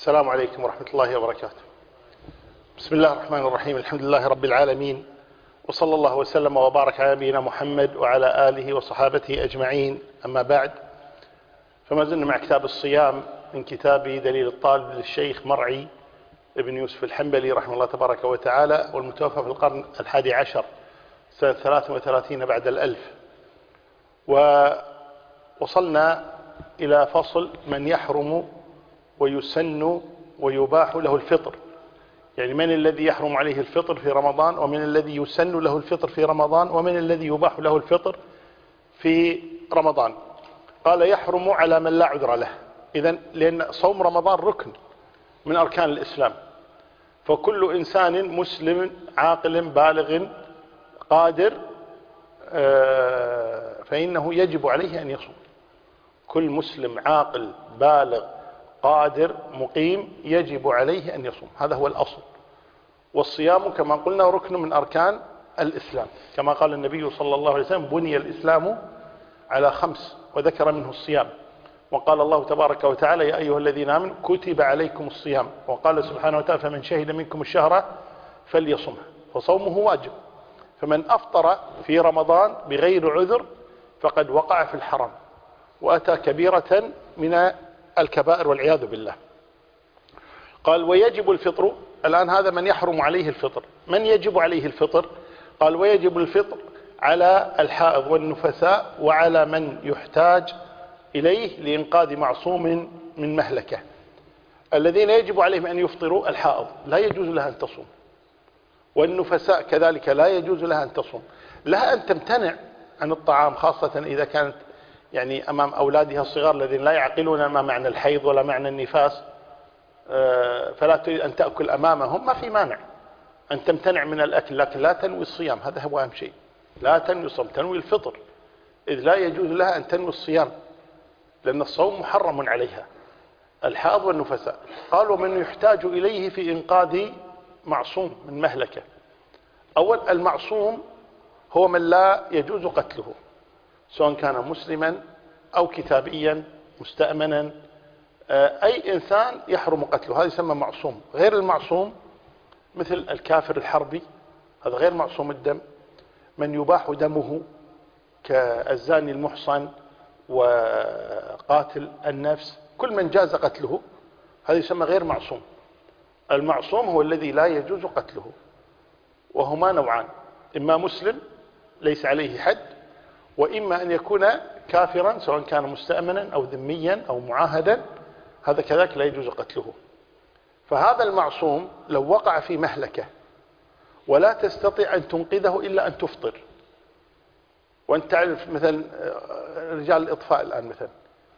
السلام عليكم ورحمة الله وبركاته. بسم الله الرحمن الرحيم. الحمد لله رب العالمين، وصلى الله وسلم وبارك على نبينا محمد وعلى آله وصحابته أجمعين. أما بعد، فما زلنا مع كتاب الصيام من كتاب دليل الطالب للشيخ مرعي ابن يوسف الحنبلي رحمه الله تبارك وتعالى، والمتوفى في القرن 11 سنة 33 بعد الألف. ووصلنا إلى فصل من يحرم ويسن ويباح له الفطر، يعني من الذي يحرم عليه الفطر في رمضان، ومن الذي يسن له الفطر في رمضان، ومن الذي يباح له الفطر في رمضان. قال يحرم على من لا عذر له. إذن لأن صوم رمضان ركن من أركان الإسلام، فكل إنسان مسلم عاقل بالغ قادر فإنه يجب عليه أن يصوم. كل مسلم عاقل بالغ قادر مقيم يجب عليه أن يصوم، هذا هو الأصل. والصيام كما قلنا ركن من أركان الإسلام، كما قال النبي صلى الله عليه وسلم: بني الإسلام على 5، وذكر منه الصيام. وقال الله تبارك وتعالى: يا أيها الذين آمنوا كتب عليكم الصيام. وقال سبحانه وتعالى: فمن شهد منكم الشهر فليصمه. فصومه واجب. فمن أفطر في رمضان بغير عذر فقد وقع في الحرام وأتى كبيرة من الكبائر والعياذ بالله. قال ويجب الفطر. الآن هذا من يحرم عليه الفطر. من يجب عليه الفطر؟ قال ويجب الفطر على الحائض والنفساء وعلى من يحتاج إليه لإنقاذ معصوم من مهلكة. الذين يجب عليهم أن يفطروا: الحائض لا يجوز لها أن تصوم، والنفساء كذلك لا يجوز لها أن تصوم. لها أن تمتنع عن الطعام، خاصة إذا كانت يعني أمام أولادها الصغار الذين لا يعقلون ما معنى الحيض ولا معنى النفاس، فلا تريد أن تأكل أمامهم، ما في مانع أن تمتنع من الأكل، لكن لا تنوي الصيام. هذا هو أهم شيء، لا تنوي الصوم، تنوي الفطر، إذ لا يجوز لها أن تنوي الصيام، لأن الصوم محرم عليها، الحائض والنفساء. قال ومن يحتاج إليه في إنقاذ معصوم من مهلكة. أول، المعصوم هو من لا يجوز قتله، سواء كان مسلما أو كتابيا مستأمنا، أي إنسان يحرم قتله هذا يسمى معصوم. غير المعصوم مثل الكافر الحربي، هذا غير معصوم الدم. من يباح دمه كالزاني المحصن وقاتل النفس، كل من جاز قتله هذا يسمى غير معصوم. المعصوم هو الذي لا يجوز قتله، وهما نوعان: إما مسلم ليس عليه حد، وإما أن يكون كافرا سواء كان مستأمنا أو ذميا أو معاهدا، هذا كذلك لا يجوز قتله. فهذا المعصوم لو وقع في مهلكة ولا تستطيع أن تنقذه إلا أن تفطر، وأنت تعرف مثلا رجال الإطفاء الآن مثلا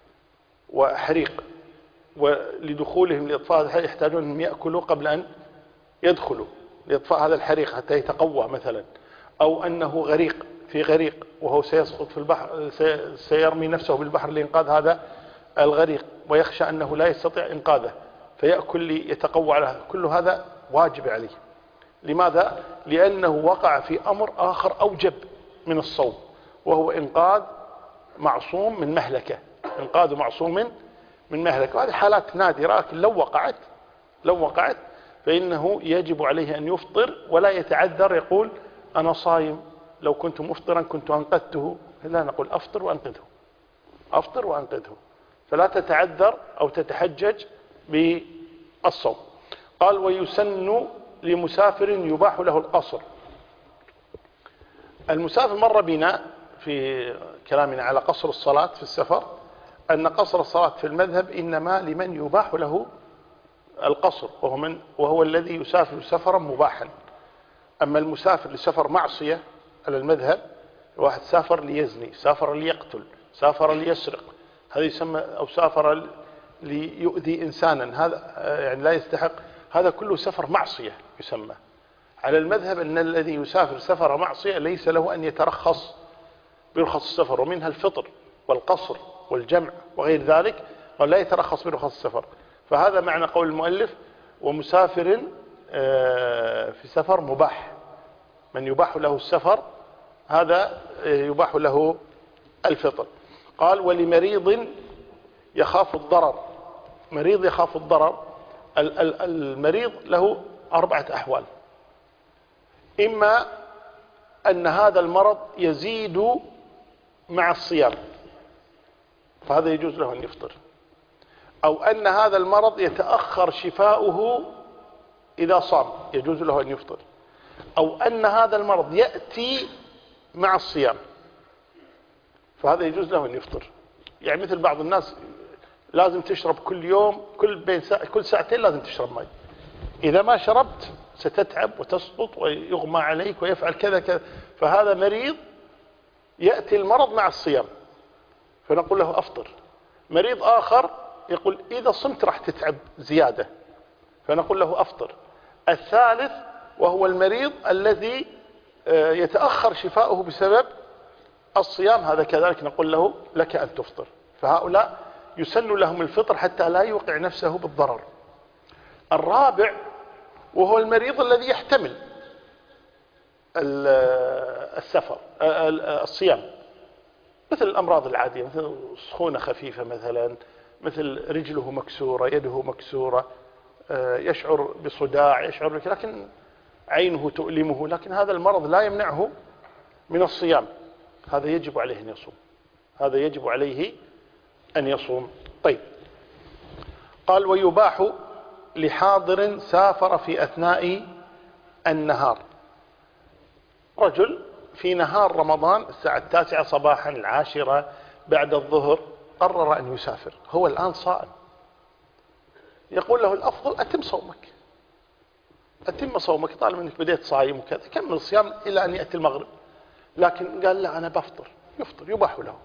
وحريق، ولدخولهم لإطفاء يحتاجون أن يأكلوا قبل أن يدخلوا لإطفاء هذا الحريق حتى يتقوى مثلا، أو أنه غريق في غريق وهو سيسقط في البحر، سيرمي نفسه بالبحر لإنقاذ هذا الغريق ويخشى أنه لا يستطيع إنقاذه فيأكل ليتقوى على هذا. كل هذا واجب عليه. لماذا؟ لأنه وقع في أمر آخر أوجب من الصوم، وهو إنقاذ معصوم من مهلكة، إنقاذ معصوم من مهلكة. وهذه حالات نادرة، لكن لو وقعت فإنه يجب عليه أن يفطر ولا يتعذر يقول أنا صايم، لو كنت مفطرا كنت أنقذته. لا، نقول أفطر وأنقذه، أفطر وأنقذه، فلا تتعذر أو تتحجج بالصوم. قال ويسن لمسافر يباح له القصر. المسافر مر بنا في كلامنا على قصر الصلاة في السفر أن قصر الصلاة في المذهب إنما لمن يباح له القصر، وهو الذي يسافر سفرا مباحا. أما المسافر لسفر معصية على المذهب، واحد سافر ليزني، سافر ليقتل، سافر ليسرق، هذا يسمى، أو سافر ليؤذي إنسانا، هذا يعني لا يستحق، هذا كله سفر معصية يسمى. على المذهب أن الذي يسافر سفر معصية ليس له أن يترخص برخص السفر، ومنها الفطر والقصر والجمع وغير ذلك، ولا يترخص برخص السفر. فهذا معنى قول المؤلف ومسافر في سفر مباح، من يباح له السفر هذا يباح له الفطر. قال ولمريض يخاف الضرر. مريض يخاف الضرر المريض له 4 أحوال: إما أن هذا المرض يزيد مع الصيام فهذا يجوز له أن يفطر، أو أن هذا المرض يتأخر شفاؤه إذا صام يجوز له أن يفطر، أو أن هذا المرض يأتي مع الصيام فهذا يجوز له أن يفطر. يعني مثل بعض الناس لازم تشرب كل يوم كل ساعتين لازم تشرب ماء، إذا ما شربت ستتعب وتسقط ويغمى عليك ويفعل كذا كذا، فهذا مريض يأتي المرض مع الصيام فنقول له أفطر. مريض آخر يقول إذا صمت راح تتعب زيادة فنقول له أفطر. الثالث وهو المريض الذي يتأخر شفاؤه بسبب الصيام، هذا كذلك نقول له لك أن تفطر. فهؤلاء يسن لهم الفطر حتى لا يوقع نفسه بالضرر. الرابع وهو المريض الذي يحتمل الصيام، مثل الأمراض العادية، مثل سخونة خفيفة مثلا، مثل رجله مكسورة، يده مكسورة، يشعر بصداع، يشعر لكن عينه تؤلمه، لكن هذا المرض لا يمنعه من الصيام، هذا يجب عليه أن يصوم، هذا يجب عليه أن يصوم. طيب، قال ويباح لحاضر سافر في أثناء النهار. رجل في نهار رمضان الساعة 9 صباحا 10 بعد الظهر قرر أن يسافر، هو الآن صائم، يقول له الأفضل أتم صومك، أتم صومك طالما أنك بديت صايم وكذا، كمل الصيام إلى أن يأتي المغرب. لكن قال لا أنا بفطر، يفطر، يباح له،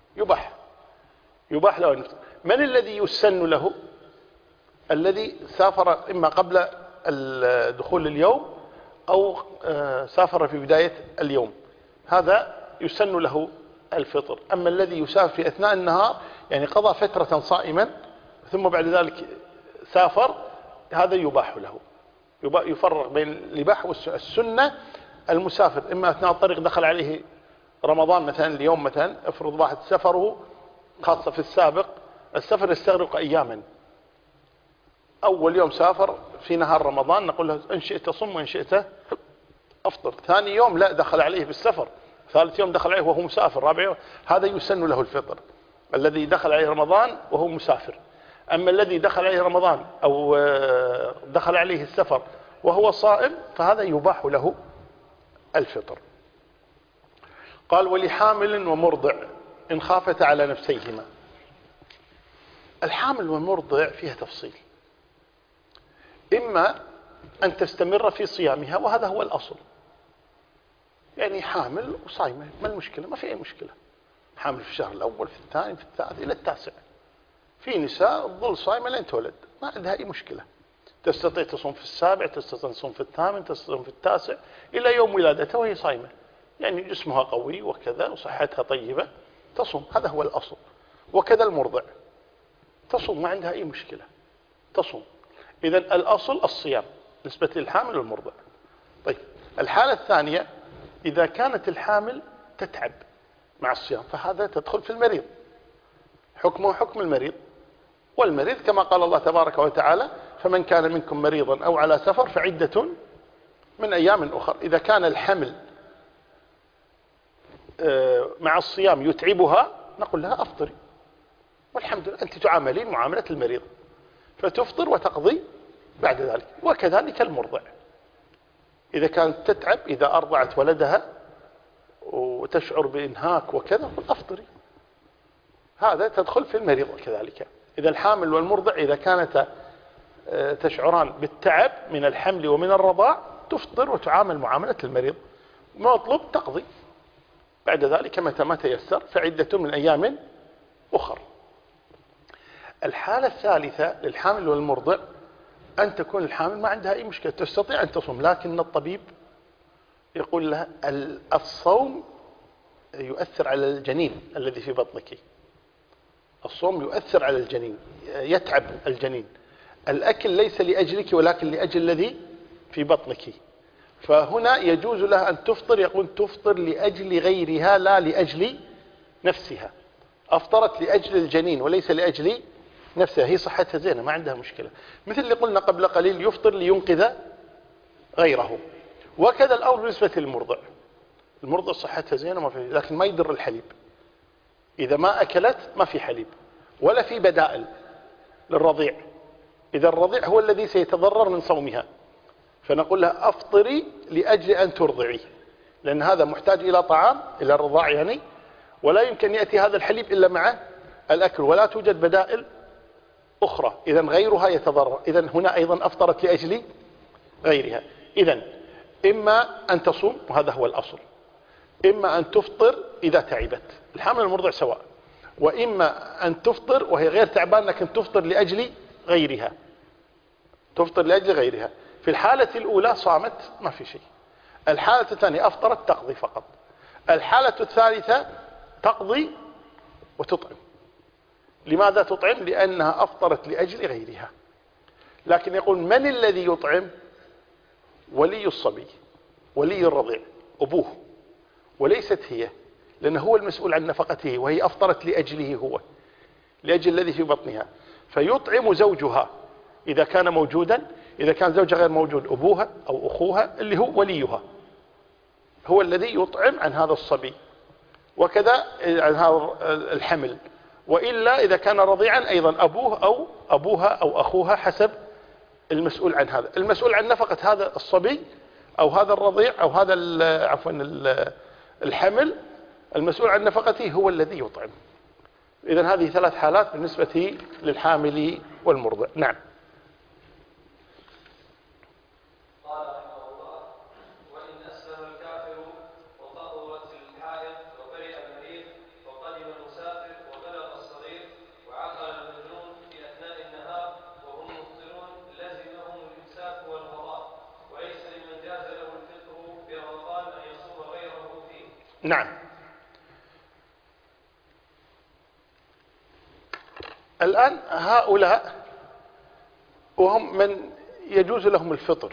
يباح له أن يفطر. من الذي يسن له؟ الذي سافر إما قبل دخول اليوم أو سافر في بداية اليوم، هذا يسن له الفطر. أما الذي يسافر في أثناء النهار يعني قضى فترة صائما ثم بعد ذلك سافر، هذا يباح له، يفرق بين الإباحة والسنة. المسافر إما أثناء الطريق دخل عليه رمضان مثلا اليوم، مثلا افرض واحد سفره خاصة في السفر يستغرق أياما، أول يوم سافر في نهار رمضان نقول له إن شئت صم وإن شئت أفطر. ثاني يوم لا، دخل عليه بالسفر. ثالث يوم دخل عليه وهو مسافر. رابع يوم هذا يسن له الفطر، الذي دخل عليه رمضان وهو مسافر. أما الذي دخل عليه رمضان أو دخل عليه السفر وهو صائم فهذا يباح له الفطر. قال ولحامل ومرضع إن خافت على نفسيهما. الحامل والمرضع فيها تفصيل، إما أن تستمر في صيامها وهذا هو الأصل، يعني حامل وصايمة ما المشكلة، ما في أي مشكلة، حامل في الشهر الأول في الثاني في الثالث إلى التاسع. في نساء تظل صايمة لين تولد ما عندها أي مشكلة، تستطيع تصوم في السابع، تستطيع تصوم في الثامن، تستطيع في التاسع إلى يوم ولادتها وهي صايمة، يعني جسمها قوي وكذا وصحتها طيبة تصوم، هذا هو الأصل. وكذا المرضع تصوم ما عندها أي مشكلة، تصوم. إذن الأصل الصيام نسبة للحامل والمرضع. طيب، الحالة الثانية إذا كانت الحامل تتعب مع الصيام فهذا تدخل في المريض، حكمه حكم المريض. والمريض كما قال الله تبارك وتعالى فمن كان منكم مريضا أو على سفر فعدة من أيام أخر. إذا كان الحمل مع الصيام يتعبها نقول لها أفطري، والحمد لله أنت تعاملين معاملة المريض، فتفطر وتقضي بعد ذلك. وكذلك المرضع إذا كانت تتعب، إذا أرضعت ولدها وتشعر بإنهاك وكذا أفطري، هذا تدخل في المريض كذلك. إذا الحامل والمرضع إذا كانتا تشعران بالتعب من الحمل ومن الرضاع تفطر وتعامل معاملة المريض، مطلوب تقضي بعد ذلك متى ما تيسر، فعدة من أيام أخر. الحالة الثالثة للحامل والمرضع أن تكون الحامل ما عندها أي مشكلة، تستطيع أن تصوم، لكن الطبيب يقول لها الصوم يؤثر على الجنين الذي في بطنك، الصوم يؤثر على الجنين، يتعب الجنين، الأكل ليس لأجلك ولكن لأجل الذي في بطنك، فهنا يجوز لها أن تفطر. يقول تفطر لأجل غيرها لا لأجل نفسها، أفطرت لأجل الجنين وليس لأجل نفسها هي صحتها زينة ما عندها مشكلة، مثل اللي قلنا قبل قليل يفطر لينقذ غيره. وكذا الأمر بالنسبة للمرضع، المرضع صحتها زينة ما في، لكن ما يضر الحليب، إذا ما أكلت ما في حليب ولا في بدائل للرضيع، إذا الرضيع هو الذي سيتضرر من صومها، فنقول لها أفطري لأجل أن ترضعي، لأن هذا محتاج إلى طعام، إلى الرضاع يعني، ولا يمكن يأتي هذا الحليب إلا مع الأكل، ولا توجد بدائل أخرى، إذا غيرها يتضرر. إذا هنا أيضا أفطرت لأجل غيرها. إذا إما أن تصوم وهذا هو الأصل، إما أن تفطر إذا تعبت، الحامل والمرضع سواء، وإما أن تفطر وهي غير تعبان لكن تفطر لأجل غيرها، تفطر لأجل غيرها. في الحالة الأولى صامت ما في شيء، الحالة الثانية أفطرت تقضي فقط، الحالة الثالثة تقضي وتطعم. لماذا تطعم؟ لأنها أفطرت لأجل غيرها. لكن يقول من الذي يطعم؟ ولي الصبي، ولي الرضيع، أبوه، وليست هي، لأنه هو المسؤول عن نفقته، وهي أفطرت لأجله هو، لأجل الذي في بطنها. فيطعم زوجها إذا كان موجودا، إذا كان زوجها غير موجود أبوها أو أخوها اللي هو وليها هو الذي يطعم عن هذا الصبي، وكذا عن هذا الحمل. وإلا إذا كان رضيعا أيضا أبوه أو أبوها أو أخوها حسب المسؤول عن هذا، المسؤول عن نفقة هذا الصبي أو هذا الرضيع أو هذا عفوا الحمل، المسؤول عن نفقته هو الذي يطعم. إذن هذه ثلاث حالات بالنسبة للحامل والمرضع. نعم. قال رحمه الله: وإن أسلم الكافر وطهرت الحائض وبرئ المريض وقدم المسافر وبلغ الصغير وعقل المجنون في أثناء النهار وهم مفطرون لزمهم الإمساك والقضاء، وليس لمن جاز له الفطر برمضان أن يصوم غيره فيه. نعم. الآن هؤلاء وهم من يجوز لهم الفطر،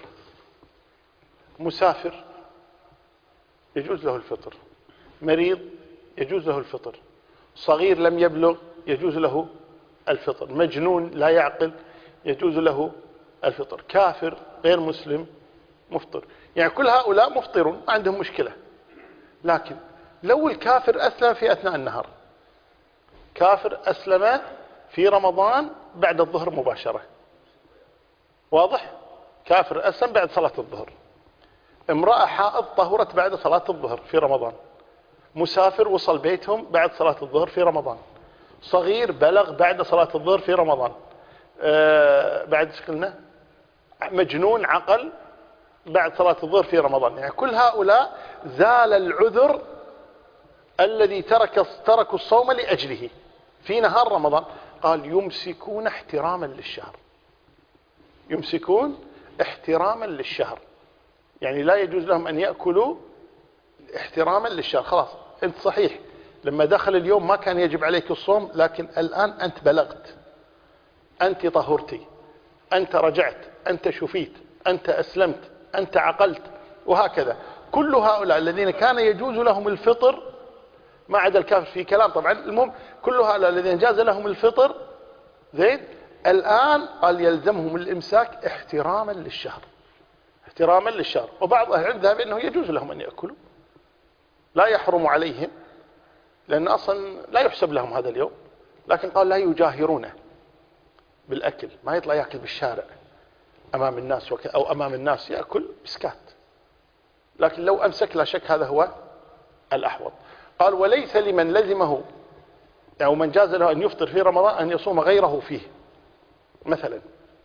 مسافر يجوز له الفطر، مريض يجوز له الفطر، صغير لم يبلغ يجوز له الفطر، مجنون لا يعقل يجوز له الفطر، كافر غير مسلم مفطر، يعني كل هؤلاء مفطرون ما عندهم مشكلة. لكن لو الكافر أسلم في أثناء النهار، كافر أسلم في رمضان بعد الظهر مباشرة، واضح؟ كافر أسلم بعد صلاة الظهر، امرأة حائض طهرت بعد صلاة الظهر في رمضان، مسافر وصل بيتهم بعد صلاة الظهر في رمضان، صغير بلغ بعد صلاة الظهر في رمضان، بعد قلنا مجنون عقل بعد صلاة الظهر في رمضان، يعني كل هؤلاء زال العذر الذي تركوا الصوم لأجله في نهار رمضان. قال يمسكون احتراما للشهر، يمسكون احتراما للشهر، يعني لا يجوز لهم أن يأكلوا احتراما للشهر. خلاص أنت صحيح لما دخل اليوم ما كان يجب عليك الصوم، لكن الآن أنت بلغت، أنت طهرتي، أنت رجعت، أنت شفيت، أنت أسلمت، أنت عقلت، وهكذا. كل هؤلاء الذين كان يجوز لهم الفطر ما عدا الكافر في كلام طبعا، المهم كل هؤلاء الذين جاز لهم الفطر زين الآن قال يلزمهم الإمساك احتراما للشهر، احتراما للشهر. وبعض أهل العلم ذهب أنه يجوز لهم أن يأكلوا، لا يحرم عليهم لأن أصلا لا يحسب لهم هذا اليوم، لكن قال لا يجاهرونه بالأكل، ما يطلع يأكل بالشارع أمام الناس أو أمام الناس يأكل بسكات، لكن لو أمسك لا شك هذا هو الأحوط. قال وليس لمن لزمه أو من جاز له أن يفطر في رمضان أن يصوم غيره فيه. مثلا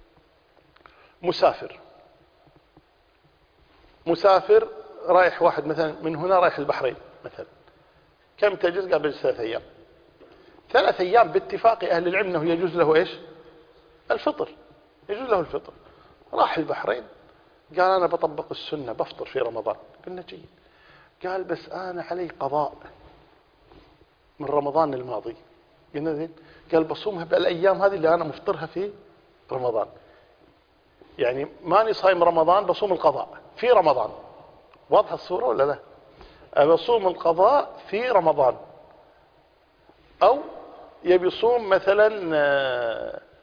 مسافر رايح واحد مثلا من هنا رايح البحرين مثلا، كم تجوز؟ قبل 3 أيام، 3 أيام باتفاق أهل العلم أنه يجوز له إيش؟ الفطر، يجوز له الفطر. راح البحرين قال أنا بطبق السنة بفطر في رمضان، قلنا جيد. قال بس أنا علي قضاء من رمضان الماضي، قلنا زين. قال بصومها بالأيام هذه اللي أنا مفطرها في رمضان، يعني ماني صايم رمضان بصوم القضاء في رمضان. واضحة الصورة ولا لا؟ بصوم القضاء في رمضان، أو يبي يصوم مثلا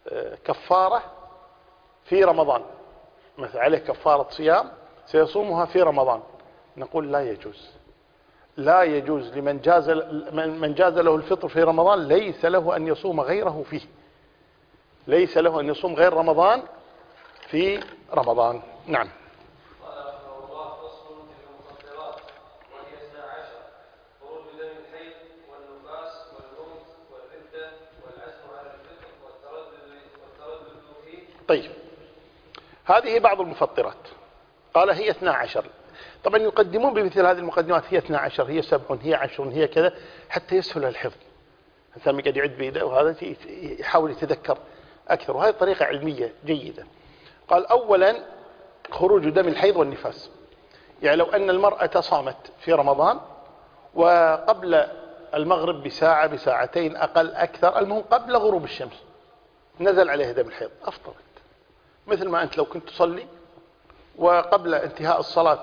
كفارة في رمضان، مثلا عليه كفارة صيام سيصومها في رمضان، نقول لا يجوز، لا يجوز لمن جاز له الفطر في رمضان، ليس له أن يصوم غيره فيه، ليس له أن يصوم غير رمضان في رمضان. نعم. قال رحمه الله: فصل في المفطرات، وهي 12: خروج دم الحيض والنفاس والموت والردة والعزم على الفطر والتردد فيه. طيب، هذه بعض المفطرات، قال هي 12. طبعا يقدمون بمثل هذه المقدمات، هي 12، هي 7، هي 10، هي كذا، حتى يسهل الحفظ. الإنسان قاعد يعد بيده وهذا يحاول يتذكر أكثر، وهذه طريقة علمية جيدة. قال أولا خروج دم الحيض والنفاس، يعني لو أن المرأة صامت في رمضان وقبل المغرب بساعة بساعتين أقل أكثر، المهم قبل غروب الشمس نزل عليها دم الحيض، أفطرت. مثل ما أنت لو كنت تصلي وقبل انتهاء الصلاة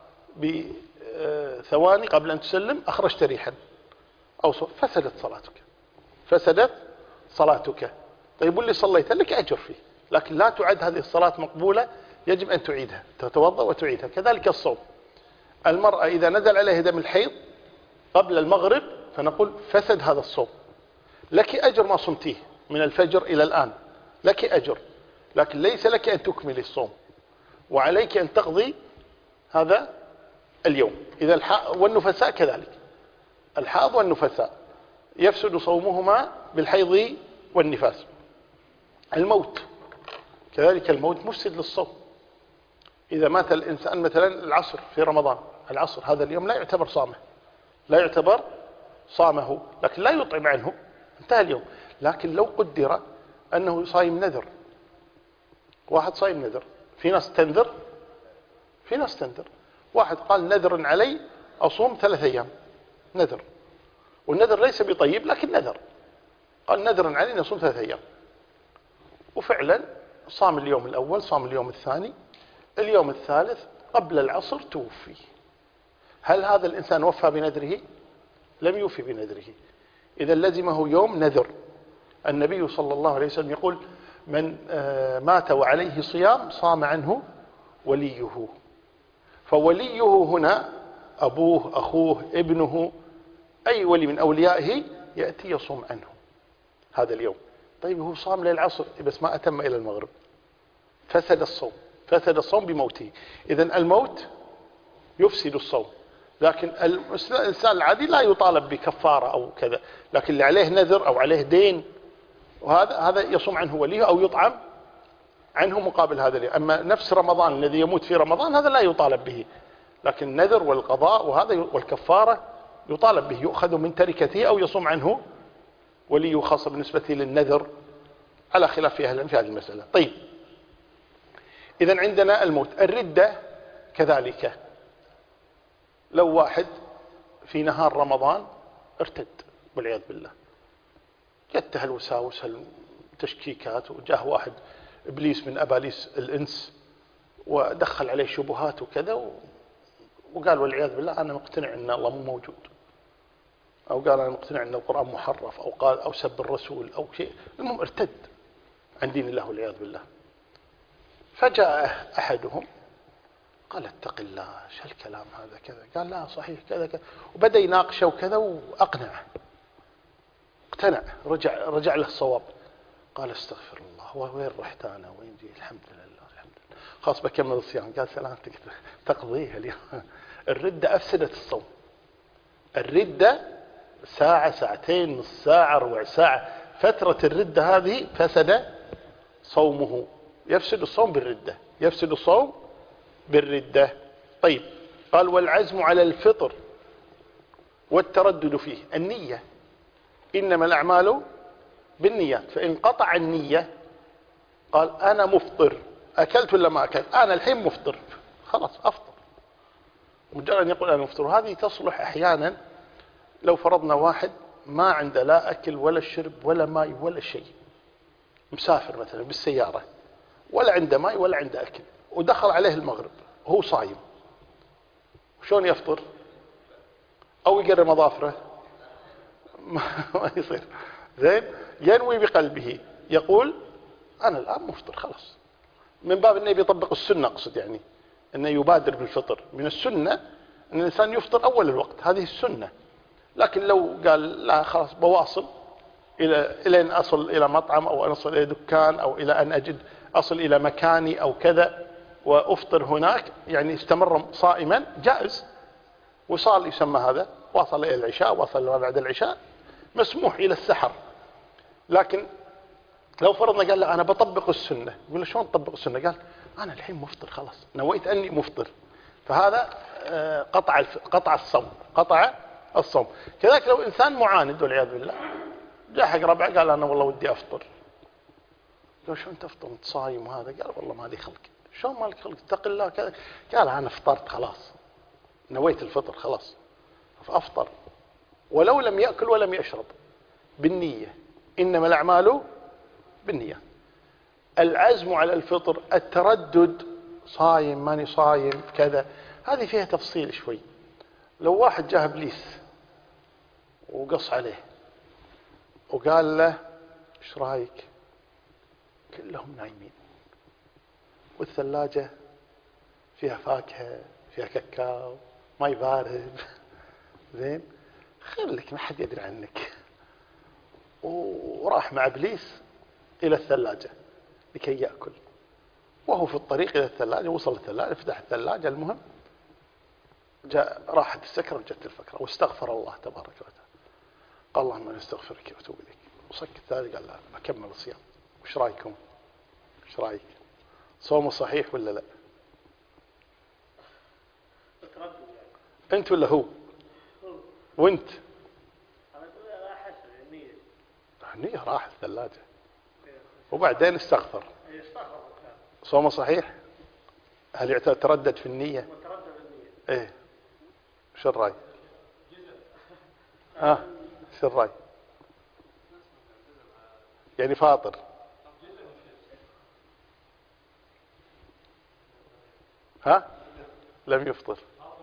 بثواني قبل أن تسلم أخرجت ريحا أو فسدت صلاتك، فسدت صلاتك. طيب واللي صليت لك أجر فيه، لكن لا تعد هذه الصلاة مقبولة، يجب أن تعيدها، تتوضأ وتعيدها. كذلك الصوم، المرأة إذا نزل عليها دم الحيض قبل المغرب فنقول فسد هذا الصوم، لك أجر ما صمتيه من الفجر إلى الآن، لك أجر، لكن ليس لك أن تكمل الصوم، وعليك أن تقضي هذا اليوم. إذا والنفساء كذلك، الحائض والنفساء يفسد صومهما بالحيض والنفاس. الموت كذلك، الموت مفسد للصوم. إذا مات الإنسان مثلا العصر في رمضان، العصر هذا اليوم لا يعتبر صامه، لا يعتبر صامه، لكن لا يطعم عنه، انتهى اليوم. لكن لو قدر أنه صايم نذر، واحد صايم نذر، في ناس تنذر، في ناس تنذر، واحد قال نذر علي أصوم 3 أيام نذر، والنذر ليس بطيب لكن نذر، قال نذر علي أصوم 3 أيام، وفعلا صام اليوم الأول، صام اليوم الثاني، اليوم الثالث قبل العصر توفي. هل هذا الإنسان وفى بنذره؟ لم يوفي بنذره، إذا لزمه يوم نذر. النبي صلى الله عليه وسلم يقول من مات وعليه صيام صام عنه وليه، فوليه هنا أبوه، أخوه، ابنه، أي ولي من أوليائه يأتي يصوم عنه هذا اليوم. طيب هو صام للعصر بس ما أتم إلى المغرب، فسد الصوم، فسد الصوم بموته. إذن الموت يفسد الصوم، لكن الإنسان العادي لا يطالب بكفارة أو كذا، لكن اللي عليه نذر أو عليه دين وهذا يصوم عنه وليه أو يطعم عنه مقابل هذا اليوم. أما نفس رمضان الذي يموت في رمضان هذا لا يطالب به، لكن النذر والقضاء وهذا والكفارة يطالب به، يؤخذ من تركته أو يصوم عنه وليه، خاصة بالنسبة للنذر على خلاف في أهل العلم في هذه المسألة. طيب، إذن عندنا الموت. الردة كذلك، لو واحد في نهار رمضان ارتد والعياذ بالله، جته الوساوس التشكيكات، وجاه واحد إبليس من أباليس الإنس ودخل عليه شبهات وكذا، وقال والعياذ بالله أنا مقتنع أن الله مو موجود، أو قال أنا مقتنع أن القرآن محرف، أو قال أو سب الرسول أو شيء، المهم ارتد عن دين الله والعياذ بالله. فجاء أحدهم قال اتق الله، شو الكلام هذا كذا؟ قال لا صحيح كذا كذا، وبدأ يناقشه وكذا وأقنعه، اقتنع، رجع له الصواب. قال استغفر الله، وين رحت أنا وين جي؟ الحمد لله الحمد لله، خلاص بكمل الصيام. قال سلامتك تقضيها اليوم. الردة أفسدت الصوم، الردة ساعة، ساعتين، نص ساعة، ربع ساعة، فترة الردة هذه فسد صومه، يفسد الصوم بالردة، يفسد الصوم بالردة. طيب، قال والعزم على الفطر والتردد فيه. النية، إنما الأعمال بالنيات، فإن قطع النية قال أنا مفطر، أكلت ولا ما أكلت، أنا الحين مفطر، خلاص أفطر، مجرد أن يقول أنا مفطر. هذه تصلح أحيانا لو فرضنا واحد ما عنده لا أكل ولا شرب ولا ماء ولا شيء، مسافر مثلا بالسيارة، ولا عنده ماء ولا عنده أكل، ودخل عليه المغرب وهو صايم، شلون يفطر؟ أو يقرم أظافره؟ ما يصير. زين، ينوي بقلبه، يقول أنا الآن مفطر خلاص، من باب أنه بيطبق السنة، أقصد يعني أنه يبادر بالفطر. من السنة أن الإنسان يفطر أول الوقت، هذه السنة. لكن لو قال لا خلاص بواصل إلى أن أصل إلى مطعم أو أن أصل إلى دكان أو إلى أن أصل إلى مكاني أو كذا وأفطر هناك، يعني استمر صائما، جائز. وصال يسمى هذا، واصل إلى العشاء، واصل إلى بعد العشاء، مسموح إلى السحر. لكن لو فرضنا قال لا أنا بطبق السنة، يقول له شلون تطبق السنة؟ قال أنا الحين مفطر خلاص، نويت أني مفطر، فهذا قطع الصوم، قطع الصوم. كذلك لو إنسان معاند والعياذ بالله، جاء حق ربعه قال أنا والله ودي أفطر، قال شلون تفطر أنت صايم؟ وهذا قال والله ما لي خلق. شلون ما لك خلق؟ اتق الله كذا. قال أنا فطرت خلاص، نويت الفطر خلاص، فأفطر ولو لم يأكل ولم يشرب بالنية، إنما الأعمال بالنية. العزم على الفطر، التردد صايم ماني صايم كذا، هذه فيها تفصيل شوي. لو واحد جاه إبليس وقص عليه وقال له ايش رايك؟ كلهم نايمين والثلاجة فيها فاكهة، فيها كاكاو، ماي بارد، زين، خليك ما حد يدري عنك. وراح مع إبليس إلى الثلاجة لكي يأكل، وهو في الطريق إلى الثلاجة وصل الثلاجة، فتح الثلاجة، المهم جاء راحت السكرة وجت الفكرة، واستغفر الله تبارك وتعالى، قال اللهم أنا أستغفرك وأتوب إليك. وصك الثالث قال لا أكمل الصيام. وش رأيكم؟ وش رأيك؟ صومه صحيح ولا لا؟ أنت ولا هو؟ وأنت؟ النية راح الثلاجة وبعدين استغفر، صومه صحيح؟ هل يتردد في النية؟ ايه، شو الرأي؟ شو الرأي؟ يعني فاطر. لم يفطر،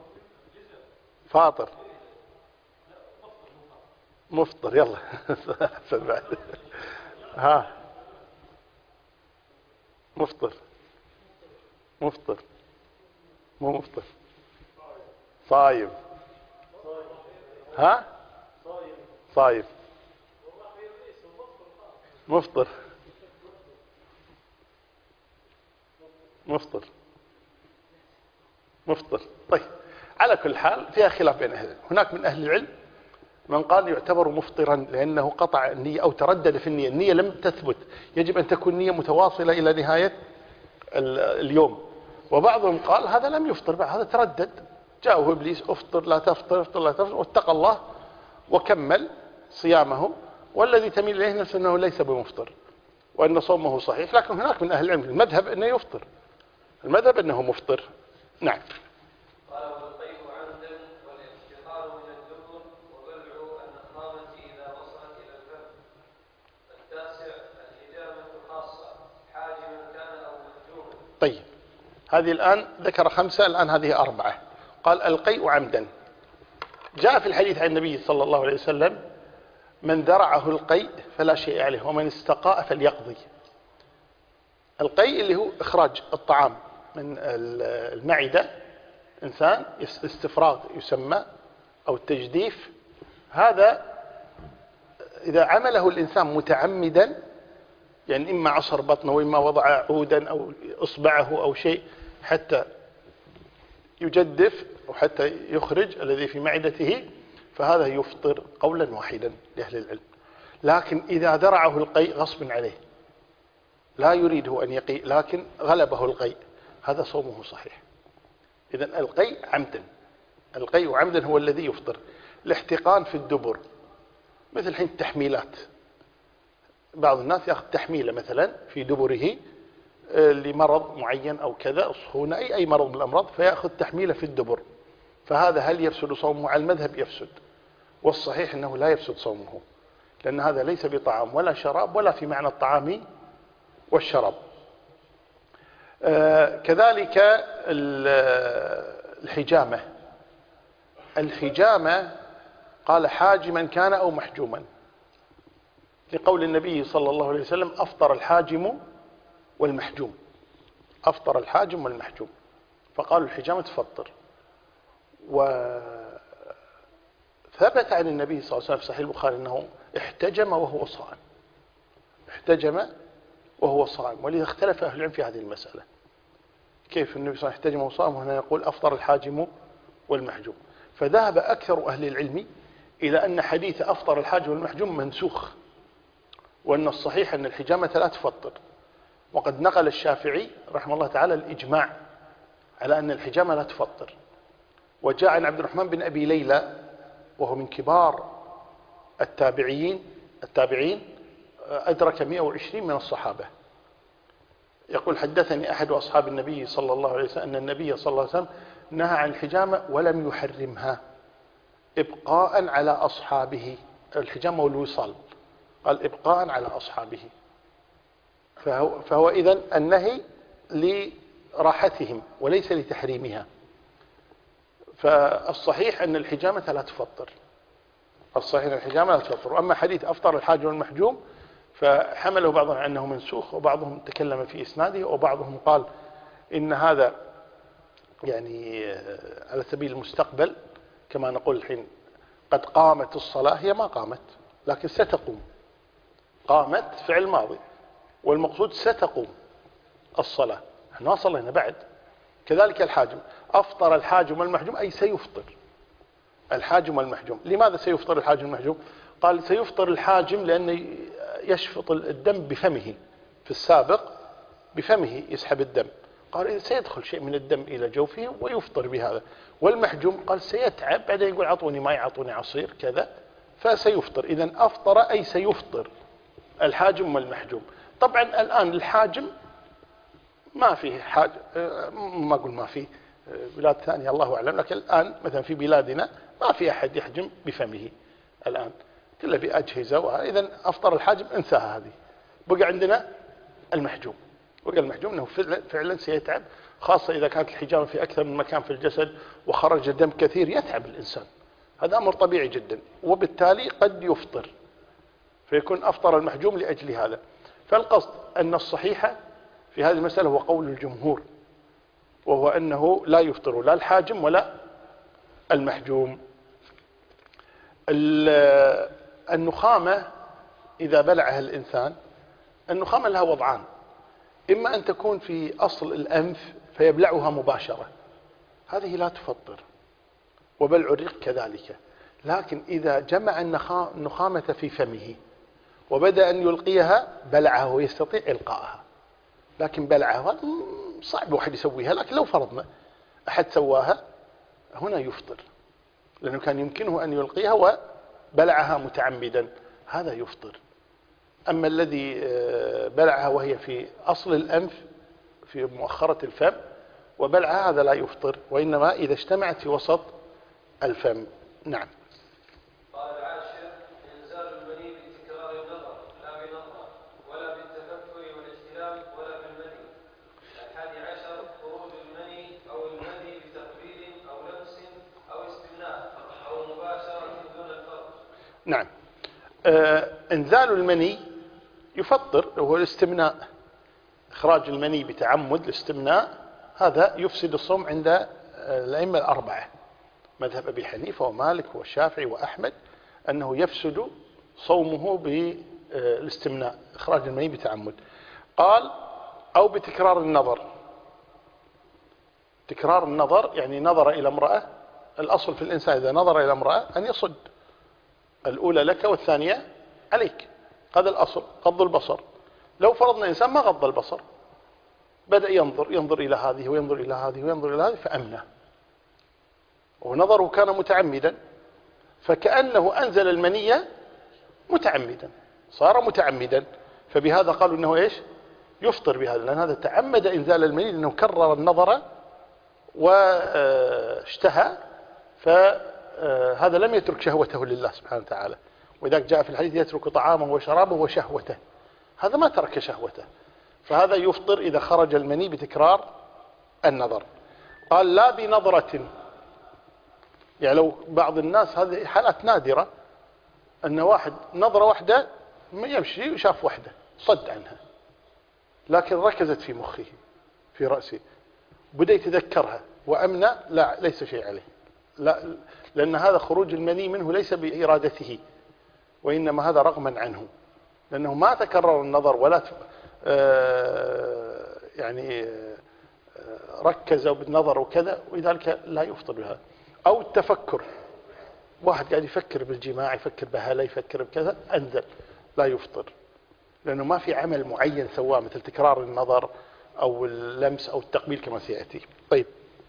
فاطر، مفطر. يلا أحسن بعد. مفطر، مفطر، مو مفطر، صايم. صايم، مفطر، مفطر، مفطر. طيب، على كل حال فيها خلاف بين أهل العلم. هناك من أهل العلم من قال يعتبر مفطرا لأنه قطع النية أو تردد في النية، النية لم تثبت، يجب أن تكون نية متواصلة إلى نهاية اليوم. وبعضهم قال هذا لم يفطر بعد، هذا تردد، جاءه إبليس افطر لا تفطر، افطر لا تفطر، واتقى الله وكمل صيامه. والذي تميل إليه نفسه أنه ليس بمفطر وأن صومه صحيح. لكن هناك من أهل العلم المذهب أنه يفطر، المذهب أنه مفطر. نعم. قال والقيء عمدا والافتقار من الدبر وبلع النخامة إذا وصلت إلى الفم. التاسع الحجامة خاصة حاجما كان أو محجوما. طيب، هذه الآن ذكر 5، الآن هذه 4. قال القيء عمدا. جاء في الحديث عن النبي صلى الله عليه وسلم من ذرعه القيء فلا شيء عليه ومن استقاء فليقضي. القيء اللي هو إخراج الطعام من المعدة، إنسان استفراغ يسمى أو التجديف. هذا إذا عمله الإنسان متعمدا، يعني إما عصر بطنه وإما وضع عودا أو إصبعه أو شيء حتى يجدف وحتى يخرج الذي في معدته، فهذا يفطر قولا واحدا لأهل العلم. لكن إذا ذرعه القيء غصب عليه، لا يريده أن يقيء لكن غلبه القيء، هذا صومه صحيح. إذن القيء عمدا، القيء عمدا هو الذي يفطر. الاحتقان في الدبر مثل الحين التحميلات، بعض الناس يأخذ تحميلة مثلا في دبره لمرض معين أو كذا، سخونة، أي مرض من الأمراض، فيأخذ تحميلة في الدبر، فهذا هل يفسد صومه؟ على المذهب يفسد، والصحيح أنه لا يفسد صومه، لأن هذا ليس بطعام ولا شراب ولا في معنى الطعام والشراب. كذلك الحجامة. الحجامة قال حاجما كان أو محجوما، لقول النبي صلى الله عليه وسلم أفطر الحاجم والمحجوم، أفطر الحاجم والمحجوم، فقالوا الحجامة تفطر. وثبت عن النبي صلى الله عليه وسلم في صحيح البخاري أنه احتجم وهو صائم، احتجم وهو صائم، ولذا اختلف أهل العلم في هذه المسألة، كيف النبي صلى الله عليه وسلم احتجم وهو صائم، وهنا يقول أفطر الحاجم والمحجوم. فذهب أكثر أهل العلم إلى أن حديث أفطر الحاجم والمحجوم منسوخ، وأن الصحيح أن الحجامة لا تفطر. وقد نقل الشافعي رحمه الله تعالى الإجماع على أن الحجامة لا تفطر. وجاء عن عبد الرحمن بن أبي ليلى وهو من كبار التابعين أدرك 120 من الصحابة، يقول حدثني أحد أصحاب النبي صلى الله عليه وسلم أن النبي صلى الله عليه وسلم نهى عن الحجامة ولم يحرمها إبقاء على أصحابه، الحجامة والوصال، قال إبقاء على أصحابه. فهو إذن النهي لراحتهم وليس لتحريمها. فالصحيح أن الحجامة لا تفطر، الصحيح أن الحجامة لا تفطر. وأما حديث أفطر الحاجم والمحجوم فحمله بعضهم على أنه منسوخ، وبعضهم تكلم في إسناده، وبعضهم قال إن هذا يعني على سبيل المستقبل، كما نقول الحين قد قامت الصلاة، هي ما قامت لكن ستقوم، قامت فعل ماضي، والمقصود ستقوم الصلاة، احنا ما صلينا بعد. كذلك الحاجم، أفطر الحاجم والمحجوم أي سيفطر الحاجم والمحجوم. لماذا سيفطر الحاجم والمحجوم؟ قال سيفطر الحاجم لأنه يشفط الدم بفمه، في السابق بفمه يسحب الدم، قال إذا سيدخل شيء من الدم إلى جوفه ويفطر بهذا. والمحجوم قال سيتعب، بعدين يقول عطوني ماء عطوني عصير كذا، فسيفطر. إذن أفطر أي سيفطر الحاجم والمحجوم. طبعا الآن الحاجم ما فيه حاجة، ما أقول ما فيه، بلاد ثانية الله أعلم، لكن الآن مثلا في بلادنا ما في أحد يحجم بفمه الآن، كله بأجهزة. إذن أفطر الحاجم انساها هذه، بقى عندنا المحجوم. بقى المحجوم أنه فعلا سيتعب، خاصة إذا كانت الحجامة في أكثر من مكان في الجسد وخرج دم كثير يتعب الإنسان، هذا أمر طبيعي جدا، وبالتالي قد يفطر، فيكون أفطر المحجوم لأجل هذا. فالقصد أن الصحيح في هذه المسألة هو قول الجمهور، وهو أنه لا يفطر لا الحاجم ولا المحجوم. النخامة إذا بلعها الإنسان، النخامة لها وضعان، إما أن تكون في أصل الأنف فيبلعها مباشرة، هذه لا تفطر، وبلع الريق كذلك. لكن إذا جمع النخامة في فمه وبدأ أن يلقيها بلعها ويستطيع إلقائها، لكن بلعها صعب واحد يسويها، لكن لو فرضنا أحد سواها هنا يفطر، لأنه كان يمكنه أن يلقيها وبلعها متعمدا، هذا يفطر. أما الذي بلعها وهي في أصل الأنف في مؤخرة الفم وبلعها، هذا لا يفطر، وإنما إذا اجتمعت في وسط الفم. نعم. قال العاشر: إنزال المني بتكرار النظر لا بنظرة، ولا بالتفكر والاستلام، ولا بالمني. 11 خروج المني أو المني بتقبيل أو لمس أو استمناء أو مباشرة دون الفرج. نعم. إنزال المني يفطر، وهو الاستمناء، إخراج المني بتعمد، الاستمناء، هذا يفسد الصوم عند الأئمة الأربعة، مذهب أبي حنيفة ومالك والشافعي وأحمد، أنه يفسد صومه بالاستمناء، إخراج المني بتعمد. قال أو بتكرار النظر. تكرار النظر يعني نظر إلى امرأة، الأصل في الإنسان إذا نظر إلى امرأة أن يصد، الأولى لك والثانية عليك، هذا الأصل، غض البصر. لو فرضنا إنسان ما غض البصر، بدأ ينظر إلى هذه وينظر إلى هذه وينظر إلى هذه فأمنه، ونظره كان متعمدا، فكأنه أنزل المنية متعمدا، صار متعمدا، فبهذا قالوا إنه إيش؟ يفطر بهذا، لأن هذا تعمد إنزال المني، لأنه كرر النظر واشتهى، فهذا لم يترك شهوته لله سبحانه وتعالى. وإذا جاء في الحديث يترك طعامه وشرابه وشهوته، هذا ما ترك شهوته، فهذا يفطر إذا خرج المني بتكرار النظر. قال لا بنظرة، يعني لو بعض الناس، هذه حالات نادرة، أن واحد نظرة واحدة يمشي وشاف واحدة صد عنها، لكن ركزت في مخه في رأسه، بدأ يتذكرها وأمنى، لا ليس شيء عليه، لا، لأن هذا خروج المني منه ليس بإرادته، وإنما هذا رغما عنه، لأنه ما تكرر النظر ولا ركز بالنظر وكذا، ولذلك لا يفطر بها. أو التفكر، واحد قاعد يفكر بالجماع، يفكر بهلا، يفكر بكذا، أنزل، لا يفطر، لأنه ما في عمل معين سواه مثل تكرار النظر أو اللمس أو التقبيل كما سيأتي. طيب،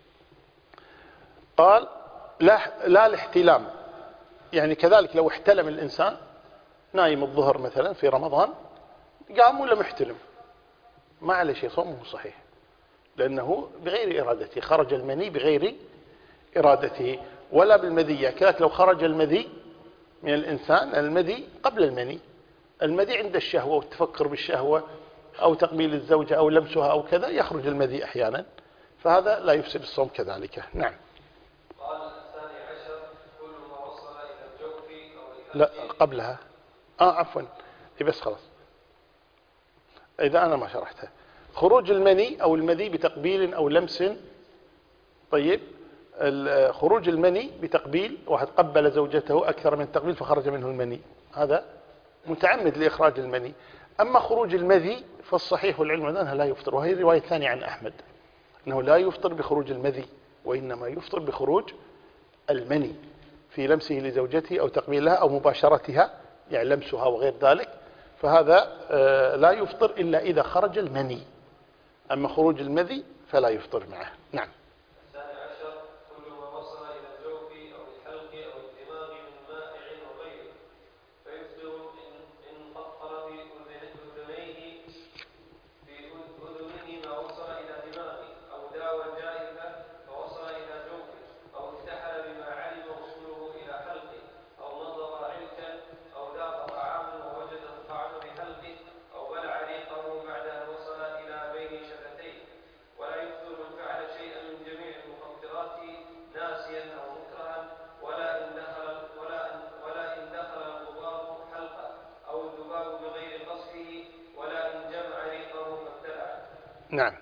قال لا الاحتلام، يعني كذلك لو احتلم الإنسان نايم الظهر مثلا في رمضان، قام ولا محتلم، ما عليه شيء، صومه صحيح، لأنه بغير إرادته، خرج المني بغير إرادته. ولا بالمذي، كذلك لو خرج المذي من الإنسان، المذي قبل المني، المذي عند الشهوة والتفكر بالشهوة أو تقبيل الزوجة أو لمسها أو كذا، يخرج المذي أحيانا، فهذا لا يفسد الصوم كذلك. نعم. قال الثاني عشر كل ما وصل إلى الجوف أو لا قبلها، عفوا، بس خلاص، إذا أنا ما شرحتها. خروج المني أو المذي بتقبيل أو لمس. طيب، خروج المني بتقبيل، واحد قبل زوجته أكثر من تقبيل فخرج منه المني، هذا متعمد لإخراج المني. أما خروج المذي فالصحيح والعلم أنها لا يفطر، وهي الرواية الثانية عن أحمد أنه لا يفطر بخروج المذي، وإنما يفطر بخروج المني في لمسه لزوجته أو تقبيلها أو مباشرتها، يعني لمسها وغير ذلك، فهذا لا يفطر إلا إذا خرج المني. أما خروج المذي فلا يفطر معه. نعم. الثاني عشر كل ما وصل إلى الجوف أو الحلق أو الدماغ من مائع وغيره، فيفطر إن قطر في أذنيه ما وصل إلى دماغه، أو داوى جائفة فوصل إلى جوفه، أو اكتحل بما علم وصوله إلى حلقه، أو نظر علكا، أو ذاق طعاما ووجد الطعم بحلقه، أو بلع ريقه بعد أن وصل إلى بين شفتيه. ولا يفطر من فعل شيئا من جميع المفطرات ناسيا أو مكرها، ولا إن دخل الغبار حلقه، أو الذباب بغير قصده، ولا إن جمع ريقه فابتلع. نعم.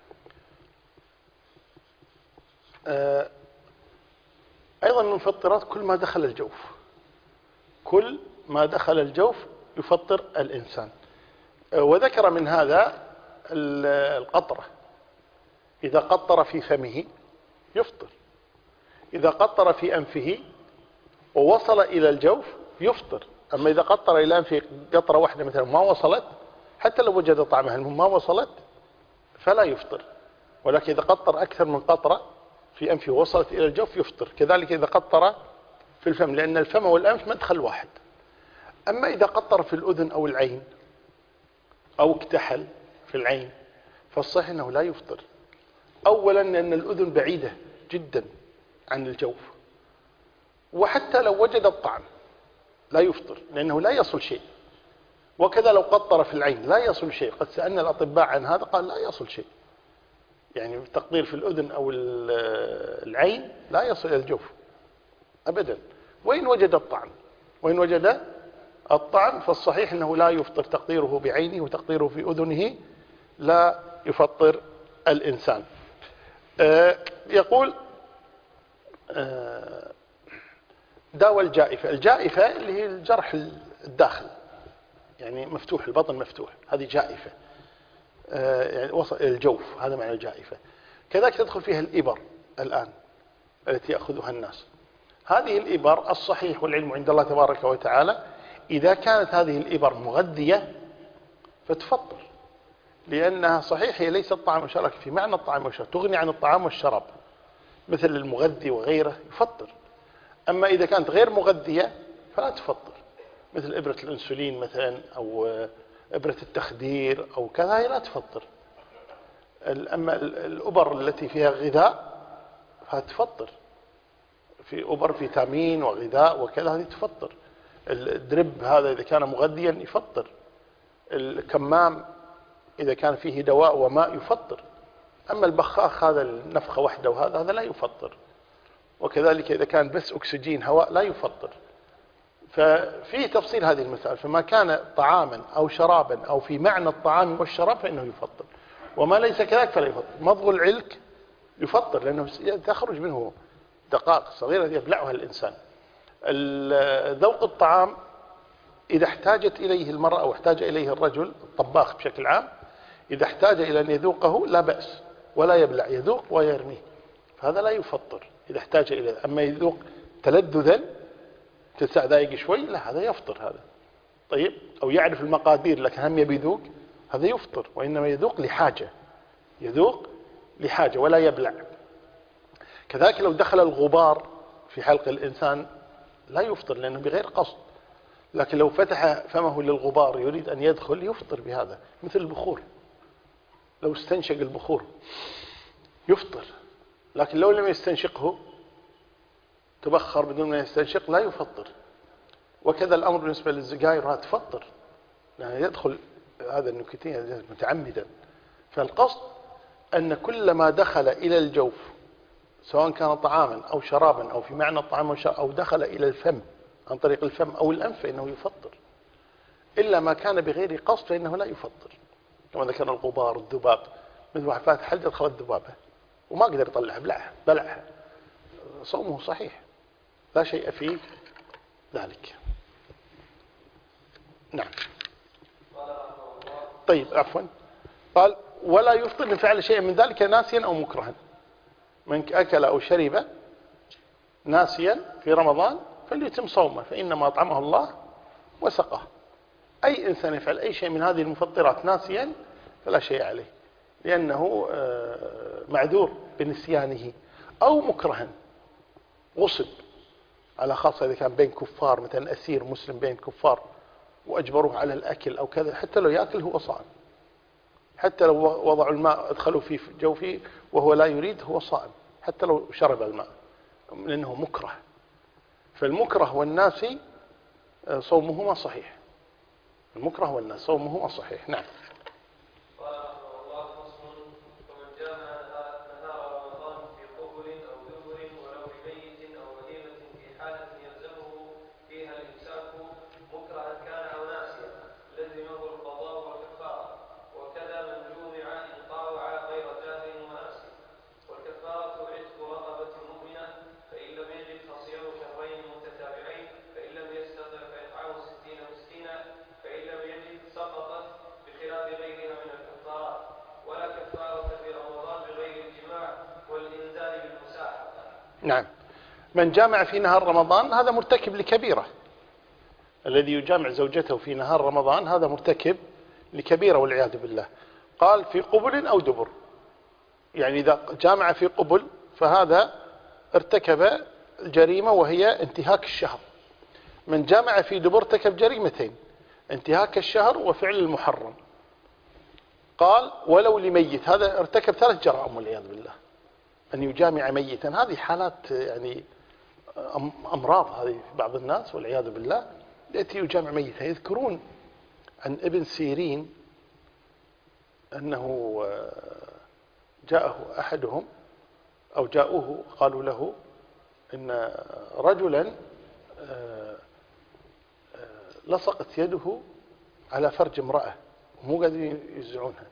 أيضا من المفطرات كل ما دخل الجوف، كل ما دخل الجوف يفطر الإنسان. وذكر من هذا القطرة، إذا قطر في فمه يفطر، إذا قطر في أنفه ووصل إلى الجوف يفطر. أما إذا قطر إلى أنفه قطرة واحدة مثلا ما وصلت، حتى لو وجد طعمها المهم ما وصلت، فلا يفطر. ولكن إذا قطر أكثر من قطرة في أنفه ووصلت إلى الجوف يفطر. كذلك إذا قطر في الفم، لأن الفم والأنف مدخل واحد. أما إذا قطر في الأذن أو العين أو اكتحل في العين فالصحيح أنه لا يفطر. أولا لأن الأذن بعيدة جدا عن الجوف، وحتى لو وجد الطعم لا يفطر لأنه لا يصل شيء. وكذا لو قطر في العين لا يصل شيء، قد سألنا الأطباء عن هذا قال لا يصل شيء، يعني التقطير في الأذن أو العين لا يصل إلى الجوف أبدا. وإن وجد الطعم فالصحيح أنه لا يفطر، تقطيره بعينه وتقطيره في أذنه لا يفطر الإنسان. يقول داوى الجائفة، الجائفة اللي هي الجرح الداخل، يعني مفتوح، البطن مفتوح، هذه جائفة، يعني وصل إلى الجوف، هذا معنى الجائفة. كذلك تدخل فيها الإبر الآن التي يأخذها الناس. هذه الإبر الصحيح والعلم عند الله تبارك وتعالى إذا كانت هذه الإبر مغذية فتفطر، لأنها صحيح هي ليست طعام وشراب في معنى الطعام والشراب، تغني عن الطعام والشراب مثل المغذي وغيره يفطر. أما إذا كانت غير مغذية فلا تفطر، مثل إبرة الأنسولين مثلا أو إبرة التخدير أو كذا، هي لا تفطر. أما الأبر التي فيها غذاء فتفطر، في أبر فيتامين وغذاء وكذا هذه تفطر. الدرب هذا إذا كان مغذيا يفطر. الكمام إذا كان فيه دواء وماء يفطر. أما البخاخ هذا النفخة واحدة وهذا لا يفطر. وكذلك إذا كان بس أكسجين هواء لا يفطر. ففي تفصيل هذه المسائل، فما كان طعاما أو شرابا أو في معنى الطعام والشراب فإنه يفطر، وما ليس كذلك فلا يفطر. مضغ العلك يفطر لأنه تخرج منه دقائق صغيرة يبلعها الإنسان. ذوق الطعام إذا احتاجت إليه المرأة أو احتاج إليه الرجل الطباخ بشكل عام، إذا احتاج إلى أن يذوقه لا بأس ولا يبلع، يذوق ويرميه، فهذا لا يفطر إذا احتاج إليه. أما يذوق تلذذا 9 دقائق شوي، لا هذا يفطر هذا. طيب، أو يعرف المقادير لكن هم يبي يذوق، هذا يفطر، وإنما يذوق لحاجة، يذوق لحاجة ولا يبلع. كذلك لو دخل الغبار في حلق الإنسان لا يفطر لأنه بغير قصد، لكن لو فتح فمه للغبار يريد أن يدخل يفطر بهذا. مثل البخور، لو استنشق البخور يفطر، لكن لو لم يستنشقه تبخر بدون ما يستنشق لا يفطر. وكذا الأمر بالنسبة للسجاير، تفطر لأنه يدخل هذا النيكوتين متعمدا. فالقصد أن كل ما دخل إلى الجوف سواء كان طعاما أو شرابا أو في معنى الطعام أو دخل إلى الفم عن طريق الفم أو الأنف فإنه يفطر، إلا ما كان بغير قصد فإنه لا يفطر. كما ذكر الغبار، الذباب، مثل واحد فاتح حلقة دخلت ذبابة وما قدر يطلعها، بلعها، صومه صحيح لا شيء في ذلك. نعم. طيب عفوا، قال ولا يفطر من فعل شيء من ذلك ناسيا أو مكرها. من أكل أو شرب ناسيا في رمضان فليتم صومه فإنما أطعمه الله وسقه. أي إنسان يفعل أي شيء من هذه المفطرات ناسيا فلا شيء عليه، لأنه معذور بنسيانه، أو مكرها غصب، على خاصة إذا كان بين كفار، مثلا أسير مسلم بين كفار وأجبروه على الأكل أو كذا، حتى لو يأكل هو صائم، حتى لو وضعوا الماء أدخلوا في جوفه وهو لا يريد هو صائم، حتى لو شرب الماء، لأنه مكره. فالمكره والناسي صومهما صحيح، المكره والناس صومهما صحيح. نعم. نعم. من جامع في نهار رمضان هذا مرتكب لكبيرة، الذي يجامع زوجته في نهار رمضان هذا مرتكب لكبيرة والعياذ بالله. قال في قبل أو دبر، يعني إذا جامع في قبل فهذا ارتكب الجريمة وهي انتهاك الشهر. من جامع في دبر ارتكب جريمتين، انتهاك الشهر وفعل المحرم. قال ولو لميت، هذا ارتكب 3 جرائم والعياذ بالله، أن يجامع ميتا. هذه حالات يعني أمراض هذه في بعض الناس والعياذ بالله، يأتي يجامع ميتا. يذكرون عن ابن سيرين أنه جاءه أحدهم أو جاءوه قالوا له إن رجلا لصقت يده على فرج امرأة ومو قادرين يزعونها،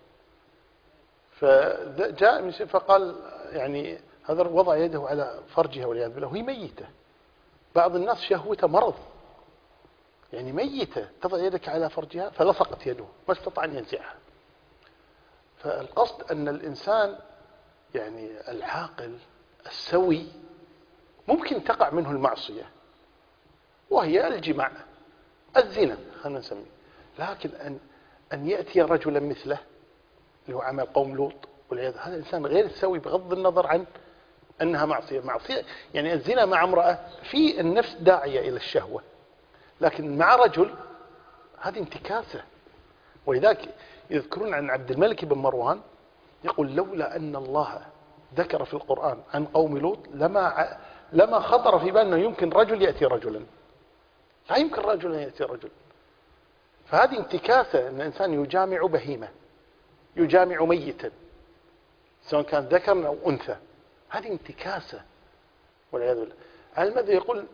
فجاء فقال يعني هذا وضع يده على فرجها والعياذ بالله وهي ميتة. بعض الناس شهوته مرض، يعني ميتة تضع يدك على فرجها، فلصقت يده ما استطاع أن ينزعها. فالقصد أن الإنسان يعني العاقل السوي ممكن تقع منه المعصية وهي الجماع، الزنا خلينا نسميه، لكن أن يأتي رجلا مثله اللي هو عمل قوم لوط والعياذ، هذا الإنسان غير سوي بغض النظر عن أنها معصية. يعني الزنا مع امرأة في النفس داعية إلى الشهوة، لكن مع رجل هذه انتكاسة. ولذلك يذكرون عن عبد الملك بن مروان يقول لولا أن الله ذكر في القرآن عن قوم لوط لما خطر في بالنا يمكن رجل يأتي رجلا، لا يمكن رجل يأتي رجل. فهذه انتكاسة، أن الإنسان يجامع بهيمة، يجامع ميتا سواء كان ذكر أو أنثى، هذه انتكاسة والعياذ بالله. على ماذا يقول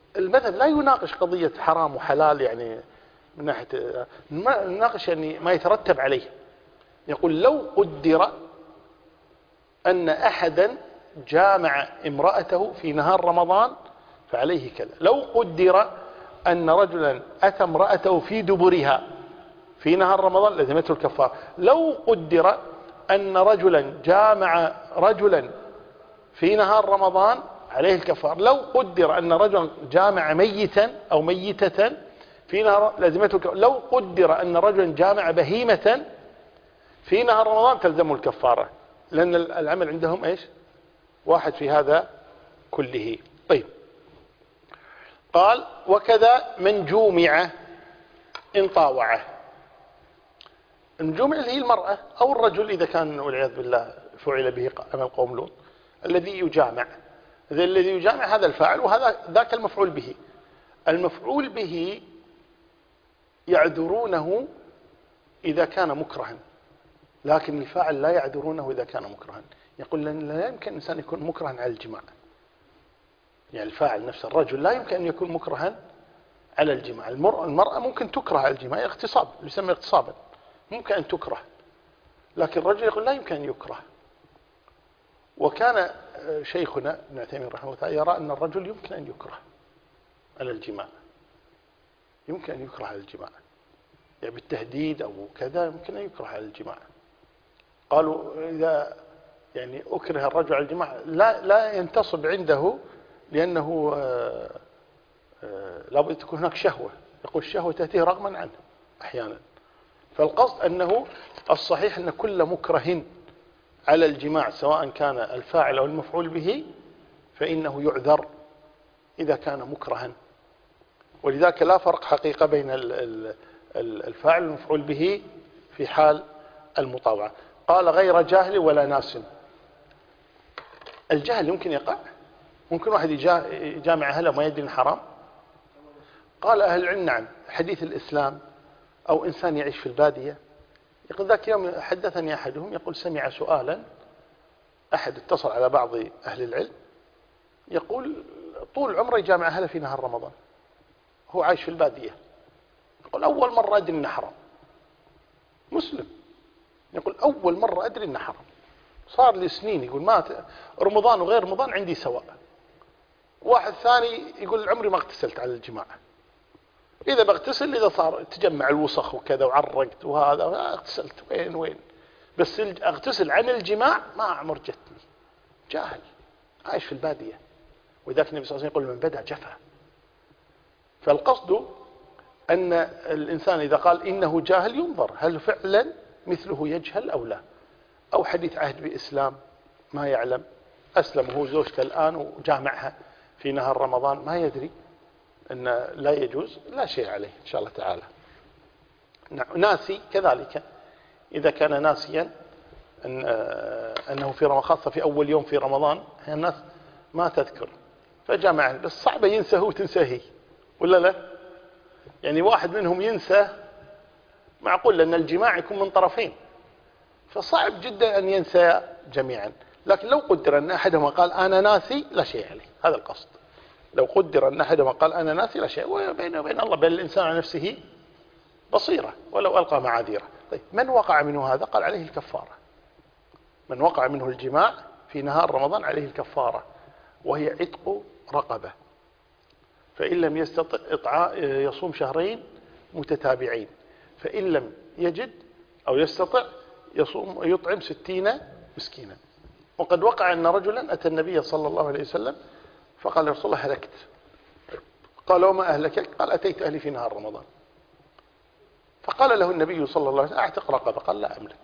المذهب لا يناقش قضية حرام وحلال يعني من ناحية، يناقش يعني ما يترتب عليه. يقول لو قدر أن أحدا جامع امرأته في نهار رمضان فعليه كذا. لو قدر أن رجلا أتى امرأته في دبرها في نهار رمضان لزمته الكفارة. لو قدر أن رجلا جامع رجلا في نهار رمضان عليه الكفارة. لو قدر أن رجلا جامع ميتا أو ميتة في نهار لزمته الكفارة. لو قدر أن رجلا جامع بهيمة في نهار رمضان تلزمه الكفارة، لأن العمل عندهم إيش؟ واحد في هذا كله. طيب، قال وكذا من جومع إن طاوعه. الجومع اللي هي المرأة أو الرجل إذا كان والعياذ بالله فعل به أمام قوم لوط، الذي يجامع. الذي يجامع هذا الفاعل وهذا ذاك المفعول به. المفعول به يعذرونه إذا كان مكرها، لكن الفاعل لا يعذرونه إذا كان مكرها. يقول لا يمكن الإنسان يكون مكرها على الجماع، يعني الفاعل نفس الرجل لا يمكن أن يكون مكرها على الجماع. المرأة ممكن تكره على الجماع، اغتصاب يسمى اغتصابا، ممكن أن تكره، لكن الرجل يقول لا يمكن أن يكره. وكان شيخنا ابن عثيمين رحمه الله يرى أن الرجل يمكن أن يكره على الجماع، يمكن أن يكره على الجماع يعني بالتهديد أو كذا، يمكن أن يكره على الجماع. قالوا إذا يعني أكره الرجل على الجماع لا ينتصب عنده، لأنه لابد تكون هناك شهوة. يقول الشهوة تأتيه رغما عنه أحيانا. فالقصد أنه الصحيح أن كل مكره على الجماع سواء كان الفاعل أو المفعول به فإنه يعذر إذا كان مكرها. ولذلك لا فرق حقيقة بين الفاعل والمفعول به في حال المطاوعة. قال غير جاهل ولا ناس. الجهل يمكن يقع، ممكن واحد يجامع أهله ما يدري حرام. قال أهل العلم نعم. حديث الإسلام أو إنسان يعيش في البادية. يقول ذاك يوم حدثني أحدهم يقول سمع سؤالا، أحد اتصل على بعض أهل العلم يقول طول عمره يجامع أهله في نهار رمضان، هو عايش في البادية. يقول أول مرة أدري إنه حرام. مسلم يقول أول مرة أدري إنه حرام، صار لي سنين. يقول ما رمضان وغير رمضان عندي سواء. واحد ثاني يقول عمري ما اغتسلت على الجماعة، إذا بغتسل إذا صار تجمع الوسخ وكذا وعرقت وهذا اغتسلت وين بس اغتسل عن الجماع ما عمر جتني. جاهل عايش في البادية. وذاك النبي صلى الله عليه وسلم يقول من بدأ جفا. فالقصد أن الإنسان إذا قال إنه جاهل ينظر هل فعلا مثله يجهل أو لا، أو حديث عهد بإسلام ما يعلم، أسلم هو زوجته الآن وجامعها في نهار رمضان ما يدري أن لا يجوز، لا شيء عليه إن شاء الله تعالى. ناسي كذلك، إذا كان ناسيا أنه في رمضان خاصة في أول يوم في رمضان الناس ما تذكر فجامع، بس صعبة ينسى هو تنسى ولا لا؟ يعني واحد منهم ينسى معقول، لأن الجماع يكون من طرفين، فصعب جدا أن ينسى جميعا. لكن لو قدر أن أحدهما قال أنا ناسي لا شيء عليه، هذا القصد. لو قدر أن أحدهما قال أنا ناسي لا شيء، وبينه وبين الله بين الإنسان على نفسه بصيرة ولو ألقى معاذيره. طيب من وقع منه هذا؟ قال عليه الكفارة. من وقع منه الجماع في نهار رمضان عليه الكفارة، وهي عتق رقبة. فإن لم يستطع يصوم شهرين متتابعين، فإن لم يجد أو يستطع يطعم 60 مسكينا. وقد وقع أن رجلا أتى النبي صلى الله عليه وسلم فقال يا رسول الله هلكت. قال وما أهلكك؟ قال أتيت أهلي في نهار رمضان. فقال له النبي صلى الله عليه وسلم أعتق رقبة. قال لا أملك.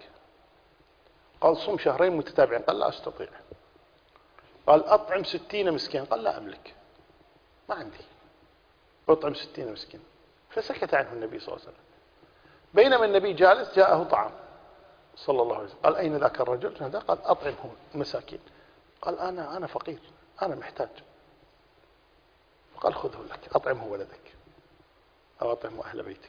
قال صم شهرين متتابعين. قال لا أستطيع. قال أطعم 60 مسكين. قال لا أملك، ما عندي أطعم 60 مسكين. فسكت عنه النبي صلى الله عليه وسلم. بينما النبي جالس جاءه طعام صلى الله عليه وسلم. قال أين ذاك الرجل؟ هذا قال أطعمهم المساكين. قال أنا فقير، أنا محتاج. قال خذه لك، أطعمه ولدك أو أطعمه أهل بيتك.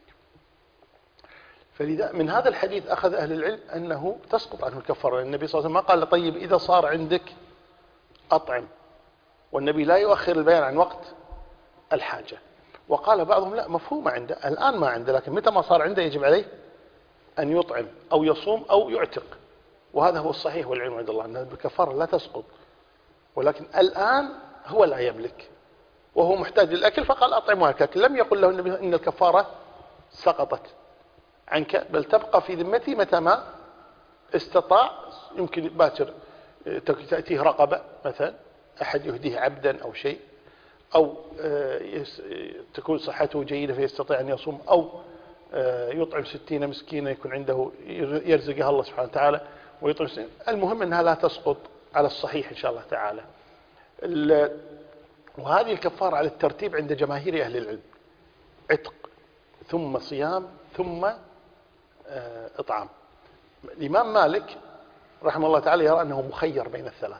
فلذا من هذا الحديث أخذ أهل العلم أنه تسقط عنه الكفارة. النبي صلى الله عليه وسلم ما قال طيب إذا صار عندك أطعم، والنبي لا يؤخر البيان عن وقت الحاجة. وقال بعضهم لا، مفهومة عنده الآن ما عنده، لكن متى ما صار عنده يجب عليه أن يطعم أو يصوم أو يعتق. وهذا هو الصحيح والعلم عند الله، أن الكفارة لا تسقط، ولكن الآن هو لا يملك وهو محتاج للأكل، فقال أطعمها الأكل. لم يقل له النبي إن الكفارة سقطت عنك، بل تبقى في ذمتي متى ما استطاع. يمكن باكر تأتيه رقبة مثلا، أحد يهديه عبدا أو شيء، أو تكون صحته جيدة فيستطيع أن يصوم، أو يطعم 60 مسكينة يكون عنده يرزقها الله سبحانه وتعالى ويطعم 60. المهم أنها لا تسقط على الصحيح إن شاء الله تعالى. وهذه الكفارة على الترتيب عند جماهير أهل العلم: عتق ثم صيام ثم إطعام. الإمام مالك رحمه الله تعالى يرى أنه مخير بين الثلاث،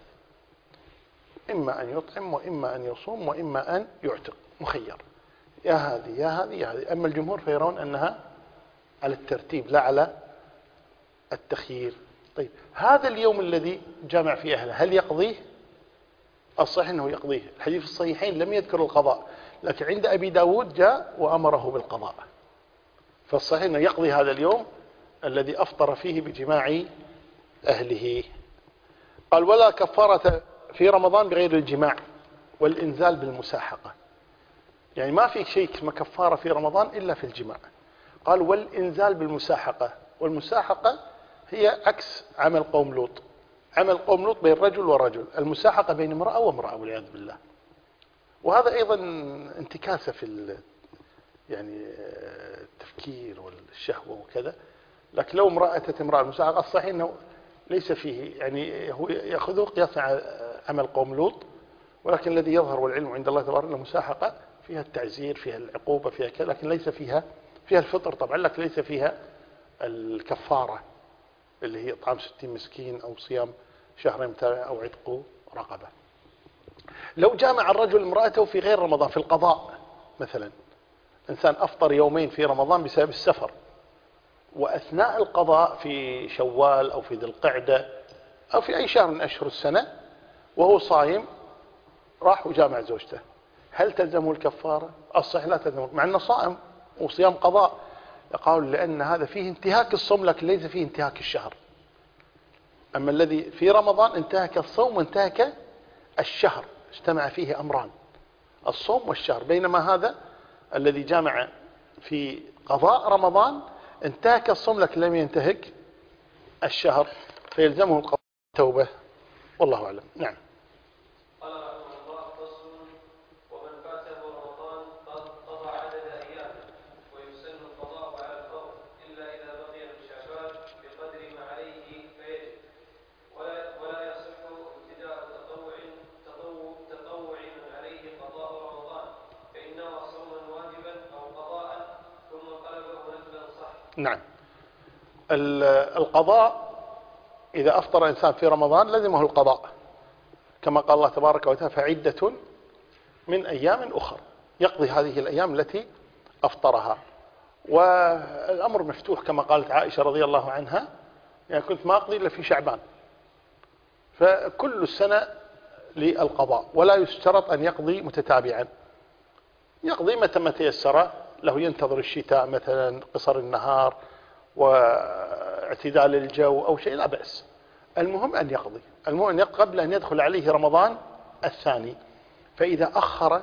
إما أن يطعم وإما أن يصوم وإما أن يعتق، مخير، يا هذه يا هذه يا هذه. أما الجمهور فيرون أنها على الترتيب لا على التخيير. طيب، هذا اليوم الذي جامع فيه أهله هل يقضيه؟ الصحيح أنه يقضيه. الحديث في الصحيحين لم يذكر القضاء، لكن عند أبي داود جاء وأمره بالقضاء، فالصحيح أنه يقضي هذا اليوم الذي أفطر فيه بجماع أهله. قال: ولا كفارة في رمضان بغير الجماع والإنزال بالمساحقة. يعني ما في شيء اسمه كفارة في رمضان إلا في الجماع. قال: والإنزال بالمساحقة. والمساحقة هي عكس عمل قوم لوط. عمل قوم لوط بين رجل ورجل، المساحقة بين امرأة وامرأة والعياذ بالله. وهذا أيضا انتكاسة في يعني التفكير والشهوة وكذا. لكن لو امرأة أتت امرأة المساحقة، الصحيح أنه ليس فيه، يعني هو يأخذه قياسا على عمل قوم لوط، ولكن الذي يظهر والعلم عند الله تبارك أن المساحقة فيها التعزير، فيها العقوبة، فيها كذا، لكن ليس فيها الفطر طبعا، لكن ليس فيها الكفارة اللي هي إطعام 60 مسكين أو صيام شهر متابع أو عتق رقبة. لو جامع الرجل امرأته في غير رمضان في القضاء مثلا، إنسان أفطر يومين في رمضان بسبب السفر، وأثناء القضاء في شوال أو في ذي القعدة أو في أي شهر من أشهر السنة وهو صايم راح وجامع زوجته، هل تلزمه الكفارة؟ الصحيح لا تلزمه، مع أنه صائم وصيام قضاء. يقول لأن هذا فيه انتهاك الصوم، لكن ليس فيه انتهاك الشهر. أما الذي في رمضان انتهك الصوم وانتهك الشهر، اجتمع فيه أمران: الصوم والشهر. بينما هذا الذي جامع في قضاء رمضان انتهك الصوم لكن لم ينتهك الشهر، فيلزمه القضاء والتوبة، والله أعلم. نعم. قال رحمه الله: فصل: ومن فاته رمضان قضى عدد ايامه، ويسن القضاء على الفور الا اذا بقي من شعبان بقدر ما عليه فيجب، ولا يصح ابتداء تطوع من عليه قضاء رمضان، فانما صوما واجبا او قضاء ثم قلبه نفلا صح. نعم. القضاء إذا أفطر إنسان في رمضان لزمه القضاء، كما قال الله تبارك وتعالى: فعدة من أيام أخر. يقضي هذه الأيام التي أفطرها. والأمر مفتوح كما قالت عائشة رضي الله عنها: يعني كنت ما أقضي إلا في شعبان. فكل السنة للقضاء، ولا يشترط أن يقضي متتابعا، يقضي متى ما تيسر له، ينتظر الشتاء مثلا، قصر النهار واعتدال الجو أو شيء، لا بأس. المهم أن يقضي، المهم أن يقضي قبل أن يدخل عليه رمضان الثاني. فإذا أخر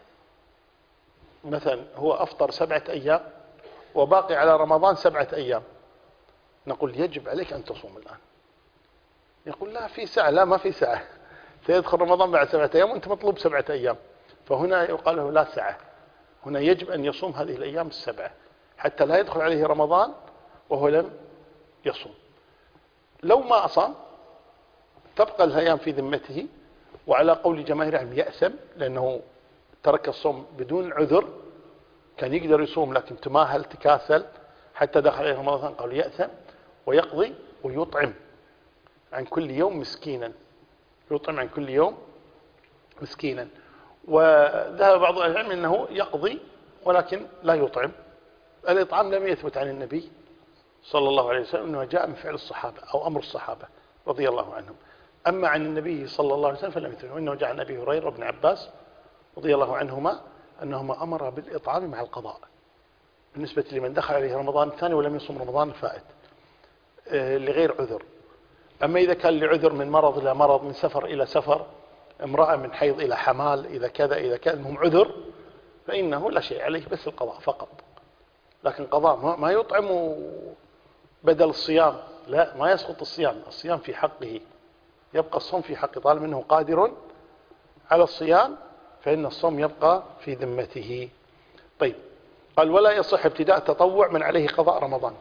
مثلا، هو أفطر 7 أيام وباقي على رمضان 7 أيام، نقول يجب عليك أن تصوم الآن. يقول لا في ساعة، لا ما في ساعة، سيدخل رمضان بعد 7 أيام وأنت مطلوب 7 أيام. فهنا يقال له لا ساعة، هنا يجب أن يصوم هذه الأيام 7 حتى لا يدخل عليه رمضان وهو لم يصوم. لو ما أصام تبقى الأيام في ذمته، وعلى قول جماهير العلم يأثم، لأنه ترك الصوم بدون عذر، كان يقدر يصوم لكن تماهل تكاسل حتى دخل عليه رمضان، قالوا يأثم ويقضي ويطعم عن كل يوم مسكينا، يطعم عن كل يوم مسكينا. وذهب بعض أهل العلم أنه يقضي ولكن لا يطعم. الإطعام لم يثبت عن النبي صلى الله عليه وسلم، أنه جاء من فعل الصحابة أو أمر الصحابة رضي الله عنهم. أما عن النبي صلى الله عليه وسلم فلم يثبت، وإنه جاء عن أبي هريرة وابن عباس رضي الله عنهما أنهما أمر بالإطعام مع القضاء بالنسبة لمن دخل عليه رمضان الثاني ولم يصم رمضان الفائت لغير عذر. أما إذا كان لعذر من مرض إلى مرض، من سفر إلى سفر، امرأة من حيض إلى حمال، إذا كذا إذا كان المهم عذر، فإنه لا شيء عليه بس القضاء فقط. لكن قضاء ما يطعم بدل الصيام، لا، ما يسقط الصيام. الصيام في حقه، يبقى الصوم في حقه طالما أنه قادر على الصيام، فإن الصوم يبقى في ذمته. طيب، قال ولا يصح ابتداء تطوع من عليه قضاء رمضان.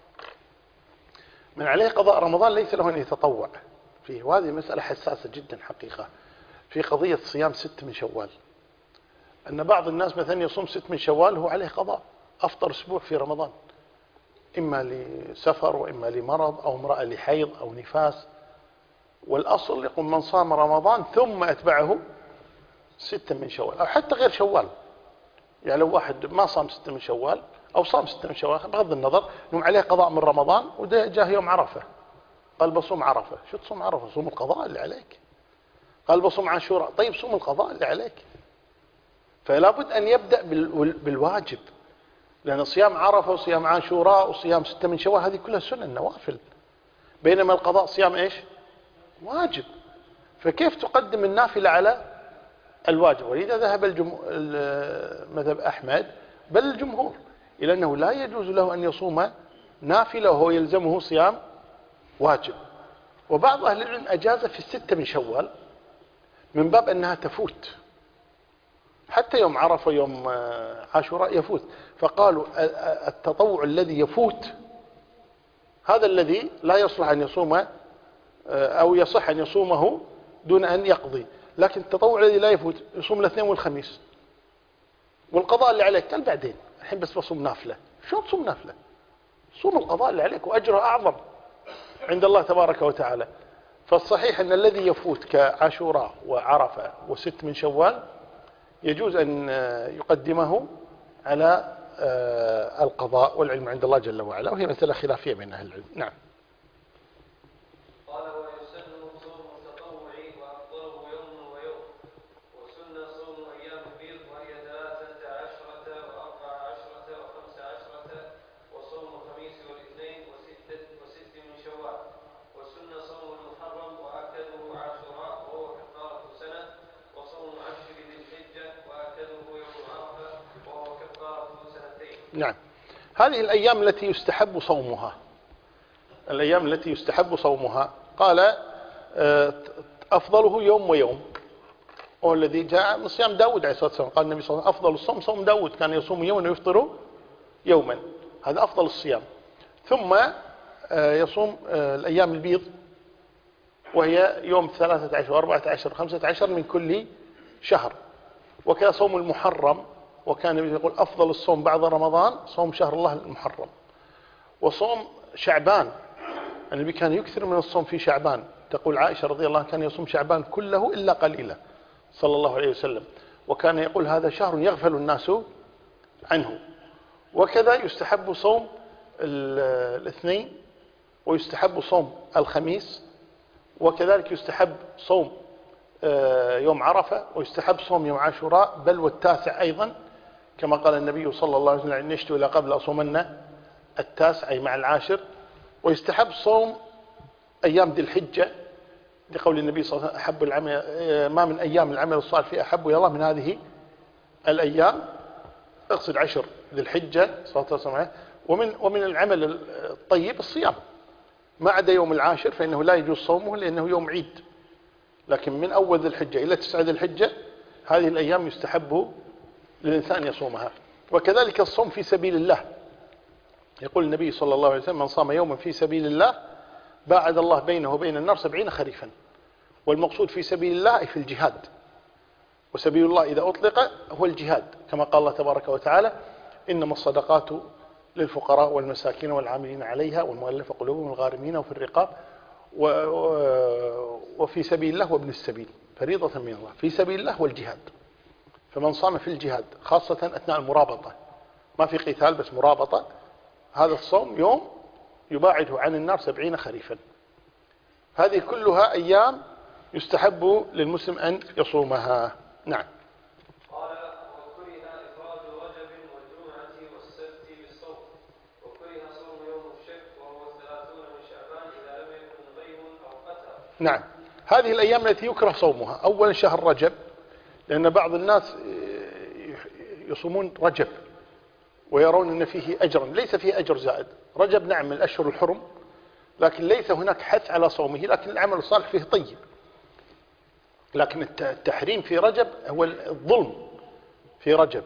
من عليه قضاء رمضان ليس له أن يتطوع فيه، وهذه مسألة حساسة جدا حقيقة في قضية صيام 6 من شوال. أن بعض الناس مثلا يصوم 6 من شوال هو عليه قضاء، أفطر أسبوع في رمضان، إما لسفر وإما لمرض أو امرأة لحيض أو نفاس. والأصل يقول من صام رمضان ثم أتبعه 6 من شوال، أو حتى غير شوال. يعني لو واحد ما صام 6 من شوال أو صام 6 من شوال، بغض النظر أنه عليه قضاء من رمضان وجاه يوم عرفة، قال بصوم عرفة. شو تصوم عرفة؟ صوم القضاء اللي عليك. قال بصوم عاشوراء، طيب صوم القضاء اللي عليك. فلا بد أن يبدأ بالواجب، لأن صيام عرفة وصيام عاشوراء وصيام 6 من شوال هذه كلها سنن نوافل، بينما القضاء صيام إيش؟ واجب. فكيف تقدم النافلة على الواجب؟ ولذا ذهب مذهب أحمد بل الجمهور إلى أنه لا يجوز له أن يصوم نافلة وهو يلزمه صيام واجب. وبعض أهل العلم أجاز في 6 من شوال من باب أنها تفوت، حتى يوم عرفة يوم عاشوراء يفوت، فقالوا التطوع الذي يفوت هذا الذي لا يصلح أن يصوم أو يصح أن يصومه دون أن يقضي. لكن التطوع الذي لا يفوت يصوم الاثنين والخميس، والقضاء اللي عليك قال بعدين، الحين بس بصوم نافلة. شو تصوم نافلة؟ صوم القضاء اللي عليك وأجره أعظم عند الله تبارك وتعالى. فالصحيح أن الذي يفوت كعاشوراء وعرفة و6 من شوال يجوز أن يقدمه على القضاء، والعلم عند الله جل وعلا، وهي مسألة خلافية بين أهل العلم. نعم. قال ويسن صوم التطوع وأفضله يوم ويوم، وسن صوم أيام البيض وهي 13 و14 و15، وصوم الخميس والاثنين وست من شوال، وسن صوم المحرم وأكده عاشوراء وهو كفارة سنة، وصوم 10 ذي الحجة وأكده يوم عرفة وهو كفارة سنتين. نعم. هذه الأيام التي يستحب صومها، الأيام التي يستحب صومها قال أفضله يوم ويوم، وهو الذي جاء من صيام داود عليه الصلاة والسلام. قال النبي صلى الله عليه وسلم أفضل الصوم صوم داود، كان يصوم يوما ويفطر يوما، هذا أفضل الصيام. ثم يصوم الأيام البيض وهي يوم 13 و14 و15 من كل شهر. وكان صوم المحرم، وكان النبي يقول أفضل الصوم بعد رمضان صوم شهر الله المحرم. وصوم شعبان، النبي كان يكثر من الصوم في شعبان، تقول عائشة رضي الله عنها كان يصوم شعبان كله إلا قليلا صلى الله عليه وسلم، وكان يقول هذا شهر يغفل الناس عنه. وكذا يستحب صوم الاثنين، ويستحب صوم الخميس، وكذلك يستحب صوم يوم عرفة، ويستحب صوم يوم عاشوراء، بل والتاسع أيضا، كما قال النبي صلى الله عليه وسلم إن عشت إلى قبل أصومن التاسع أي مع العاشر. ويستحب صوم أيام ذي الحجة لقول النبي صلى الله عليه وسلم أحب العمل، ما من أيام العمل الصالح فيه أحب إلى الله من هذه الأيام، اقصد 10 ذي الحجة صلى الله عليه وسلم. ومن العمل الطيب الصيام، ما عدا يوم العاشر فإنه لا يجوز صومه لأنه يوم عيد، لكن من أول ذي الحجة إلى 9 ذي الحجة هذه الأيام يستحب للإنسان يصومها. وكذلك الصوم في سبيل الله، يقول النبي صلى الله عليه وسلم من صام يوما في سبيل الله باعد الله بينه وبين النار 70 خريفا. والمقصود في سبيل الله أي في الجهاد، وسبيل الله إذا أطلق هو الجهاد، كما قال الله تبارك وتعالى إنما الصدقات للفقراء والمساكين والعاملين عليها والمؤلفة قلوبهم والغارمين وفي الرقاب وفي سبيل الله وابن السبيل فريضة من الله. في سبيل الله والجهاد، فمن صام في الجهاد خاصة أثناء المرابطة، ما في قتال بس مرابطة، هذا الصوم يوم يباعده عن النار 70 خريفا. هذه كلها أيام يستحب للمسلم أن يصومها. نعم. قال وكره نعم. هذه الأيام التي يكره صومها أولا شهر رجب، لأن بعض الناس يصومون رجب ويرون أن فيه أجرا، ليس فيه أجر زائد. رجب نعم من الأشهر الحرم، لكن ليس هناك حث على صومه، لكن العمل الصالح فيه طيب. لكن التحريم في رجب هو الظلم في رجب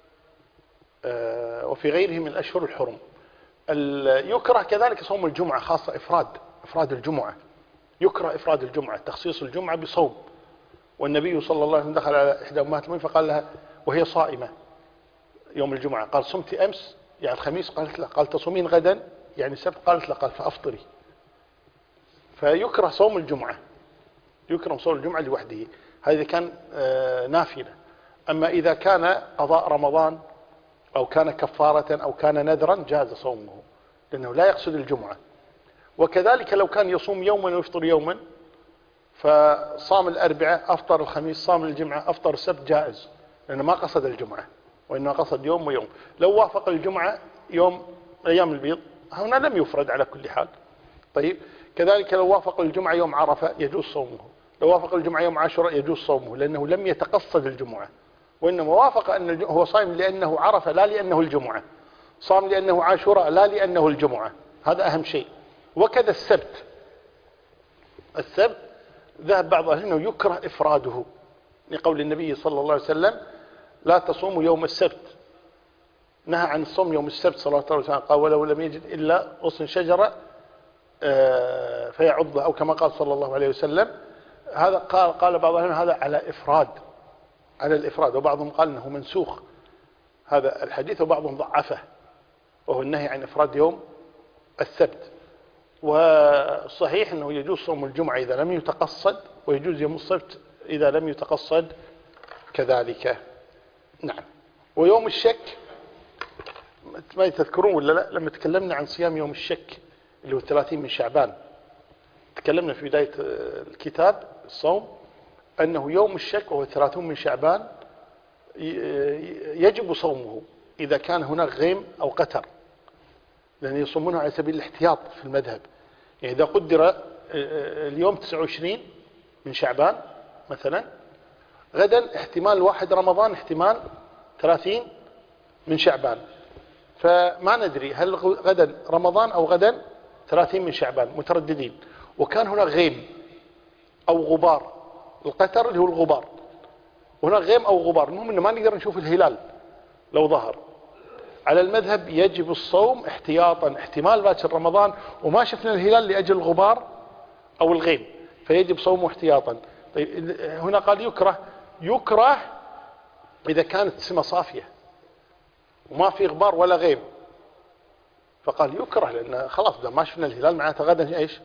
وفي غيره من الأشهر الحرم. يكره كذلك صوم الجمعة، خاصة إفراد الجمعة، يكره إفراد الجمعة، تخصيص الجمعة بصوم. والنبي صلى الله عليه وسلم دخل على إحدى أمهات المؤمنين فقال لها وهي صائمة يوم الجمعة، قال صمت أمس يعني الخميس؟ قالت لا. قال تصومين غدا يعني السبت؟ قالت لا. قال فأفطري. فيكره صوم الجمعة، يكره صوم الجمعة لوحده، هذا كان نافلة. أما إذا كان قضاء رمضان أو كان كفارة أو كان نذرا جاز صومه، لأنه لا يقصد الجمعة. وكذلك لو كان يصوم يوما ويفطر يوما، فصام الأربعاء أفطر الخميس، صام الجمعة أفطر السبت، جائز، لأنه ما قصد الجمعة وإنما قصد يوم ويوم. لو وافق الجمعة يوم أيام البيض هنا لم يفرد على كل حال. طيب كذلك لو وافق الجمعة يوم عرفة يجوز صومه، لو وافق الجمعة يوم عاشوراء يجوز صومه، لأنه لم يتقصد الجمعة، وإنما وافق أن هو صائم لأنه عرفة لا لأنه الجمعة، صام لأنه عاشوراء لا لأنه الجمعة، هذا أهم شيء. وكذا السبت، السبت ذهب بعض أهل أنه يكره إفراده لقول النبي صلى الله عليه وسلم لا تصوموا يوم السبت، نهى عن الصوم يوم السبت صلى الله عليه وسلم، قال ولو لم يجد إلا غصن شجرة فيعض، أو كما قال صلى الله عليه وسلم. هذا قال بعض أهل هذا على إفراد، على الإفراد، وبعضهم قال أنه منسوخ هذا الحديث، وبعضهم ضعفه، وهو النهي عن إفراد يوم السبت. والصحيح أنه يجوز صوم الجمعة إذا لم يتقصد، ويجوز يوم السبت إذا لم يتقصد كذلك. نعم. ويوم الشك ما تذكرون ولا لا، لما تكلمنا عن صيام يوم الشك اللي هو 30 من شعبان، تكلمنا في بداية الكتاب الصوم أنه يوم الشك وهو 30 من شعبان يجب صومه إذا كان هناك غيم أو قتر، لأن يصومونه على سبيل الاحتياط في المذهب. يعني إذا قدر اليوم 29 من شعبان مثلا، غدا احتمال 1 رمضان، احتمال 30 من شعبان، فما ندري هل غدا رمضان أو غدا 30 من شعبان، مترددين. وكان هناك غيم أو غبار، القتر اللي هو الغبار، وهناك غيم أو غبار، المهم أنه ما نقدر نشوف الهلال لو ظهر. على المذهب يجب الصوم احتياطا، احتمال باكر رمضان وما شفنا الهلال لأجل الغبار أو الغيم، فيجب صومه احتياطا. طيب هنا قال يكره إذا كانت السماء صافية وما في غبار ولا غيم، فقال يكره لأن خلاص ما شفنا الهلال معناته غدا إيش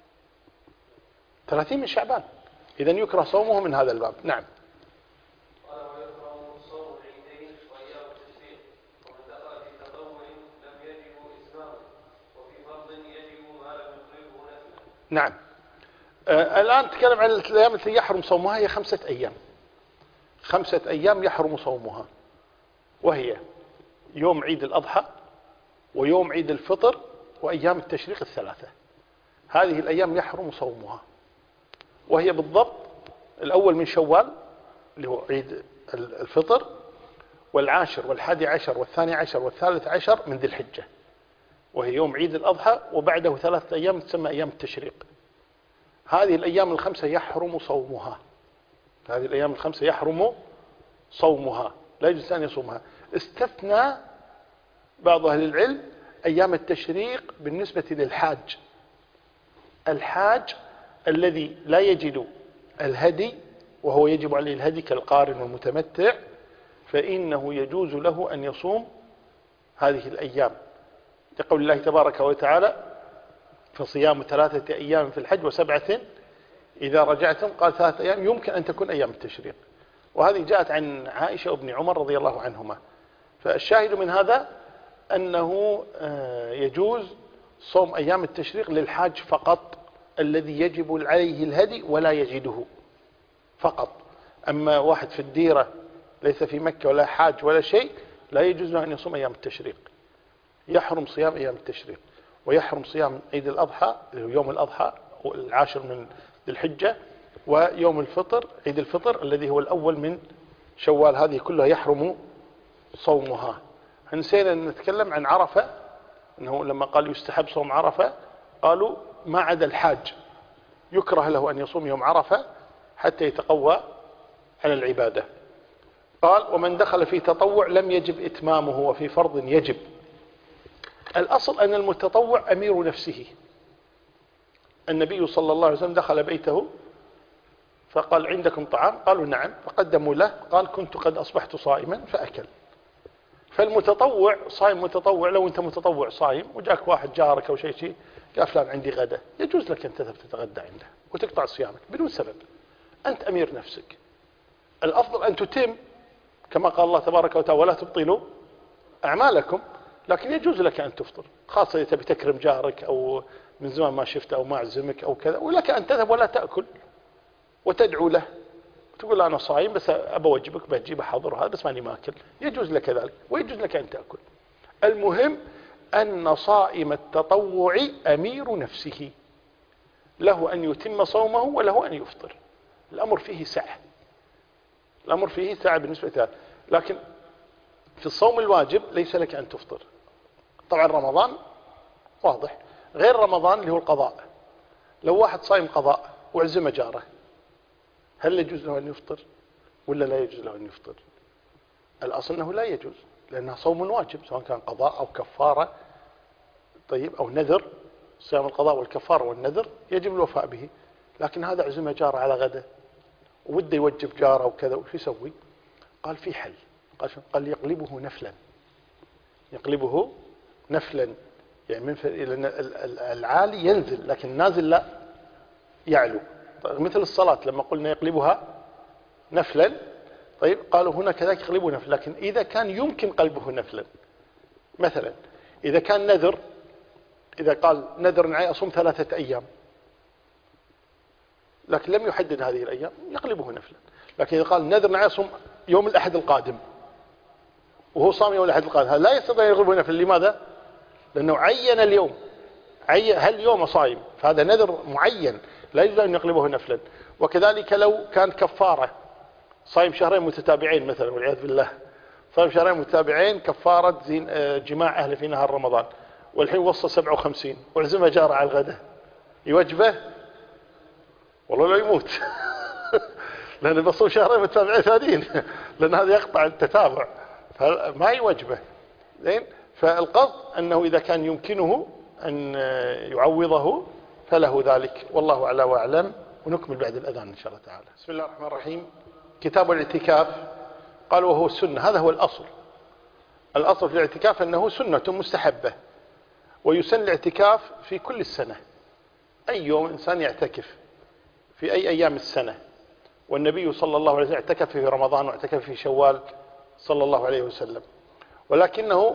30 من شعبان، إذن يكره صومه من هذا الباب. نعم. قال ويكره صوم العيدين وأيام التشريق، ومن دخل في تطوع لم يجب إتمامه، وفي فرض يجب ما لم يطلبه نفله. نعم. الآن نتكلم عن الأيام التي يحرم صومها، هي 5 أيام، 5 أيام يحرم صومها، وهي يوم عيد الأضحى ويوم عيد الفطر وأيام التشريق 3. هذه الأيام يحرم صومها، وهي بالضبط الأول من شوال اللي هو عيد الفطر، والعاشر والحادي عشر والثاني عشر والثالث عشر من ذي الحجة، وهي يوم عيد الأضحى، وبعده 3 أيام تسمى أيام التشريق. هذه الأيام ال5 يحرم صومها، هذه الأيام ال5 يحرم صومها، لا يجوز أن يصومها. استثنى بعض أهل العلم أيام التشريق بالنسبة للحاج، الحاج الذي لا يجد الهدي وهو يجب عليه الهدي كالقارن والمتمتع، فإنه يجوز له أن يصوم هذه الأيام، لقول الله تبارك وتعالى فصيام 3 أيام في الحج و7 إذا رجعتم، قال 3 أيام يمكن أن تكون أيام التشريق، وهذه جاءت عن عائشة وابن عمر رضي الله عنهما. فالشاهد من هذا أنه يجوز صوم أيام التشريق للحاج فقط، الذي يجب عليه الهدي ولا يجده فقط. أما واحد في الديرة ليس في مكة ولا حاج ولا شيء، لا يجوز له أن يصوم أيام التشريق، يحرم صيام أيام التشريق، ويحرم صيام عيد الأضحى اللي هو يوم الأضحى والعاشر من ذي الحجة، ويوم الفطر عيد الفطر الذي هو الأول من شوال، هذه كلها يحرم صومها. نسينا أن نتكلم عن عرفة، أنه لما قال يستحب صوم عرفة قالوا ما عدا الحاج يكره له أن يصوم يوم عرفة حتى يتقوى على العبادة. قال ومن دخل في تطوع لم يجب إتمامه وفي فرض يجب. الأصل أن المتطوع أمير نفسه. النبي صلى الله عليه وسلم دخل بيته فقال عندكم طعام؟ قالوا نعم، فقدموا له، قال كنت قد أصبحت صائما فأكل. فالمتطوع صايم متطوع، لو أنت متطوع صايم وجاك واحد جارك أو شيء قال فلان عندي غدا، يجوز لك أن تذهب تتغدى عنده وتقطع صيامك بدون سبب، أنت أمير نفسك. الأفضل أن تتم كما قال الله تبارك وتعالى ولا تبطلوا أعمالكم، لكن يجوز لك أن تفطر، خاصة إذا تبي تكرم جارك أو من زمان ما شفته أو ما أعزمك أو كذا، ولك أن تذهب ولا تأكل وتدعو له، تقول أنا صايم بس أبى أوجبك بجيب أحضر هذا بس ماني ماكل، يجوز لك ذلك ويجوز لك أن تأكل. المهم أن صائم التطوع أمير نفسه، له أن يتم صومه وله أن يفطر، الأمر فيه سعة، الأمر فيه سعة بالنسبة له. لكن في الصوم الواجب ليس لك أن تفطر. طبعا رمضان واضح، غير رمضان اللي هو القضاء، لو واحد صايم قضاء وعزم جاره هل يجوز له أن يفطر ولا لا يجوز له أن يفطر؟ الأصل أنه لا يجوز، لأنها صوم واجب سواء كان قضاء أو كفارة، طيب أو نذر. صيام القضاء والكفارة والنذر يجب الوفاء به، لكن هذا عزم جاره على غدا وده يوجب جاره وكذا، وش يسوي؟ قال في حل، قال يقلبه نفلا، يقلبه نفلا، يعني من العالي ينزل لكن النازل لا يعلو. طيب مثل الصلاة لما قلنا يقلبها نفلا، طيب قالوا هنا كذلك يقلبه نفلا، لكن إذا كان يمكن قلبه نفلا، مثلا إذا كان نذر، إذا قال نذر معي أصوم 3 أيام لكن لم يحدد هذه الأيام يقلبه نفلا. لكن إذا قال نذر معي أصوم يوم الأحد القادم وهو صام يوم الأحد القادم، هذا لا يستطيع يقلبه نفلا. لماذا؟ لأنه عين اليوم، هل يوم صايم، فهذا نذر معين لا يجوز أن يقلبه نفلا. وكذلك لو كان كفارة، صايم 2 متتابعين مثلا والعياذ بالله، صايم 2 متتابعين كفارة جماع أهله في نهار رمضان، والحين وصل 57 وعزمه جاره على الغداء، يوجبه؟ والله لا يموت لأنه بصوم 2 متتابعين ثانيين لأن هذا يقطع التتابع فما يوجبه. زين، فالقصد أنه إذا كان يمكنه أن يعوضه فله ذلك، والله أعلى وأعلم. ونكمل بعد الأذان إن شاء الله تعالى. بسم الله الرحمن الرحيم. كتاب الاعتكاف قال وهو السنة، هذا هو الأصل. الأصل في الاعتكاف أنه سنة مستحبة، ويسن الاعتكاف في كل السنة، أي يوم إنسان يعتكف في أي أيام السنة. والنبي صلى الله عليه وسلم اعتكف في رمضان واعتكف في شوال صلى الله عليه وسلم، ولكنه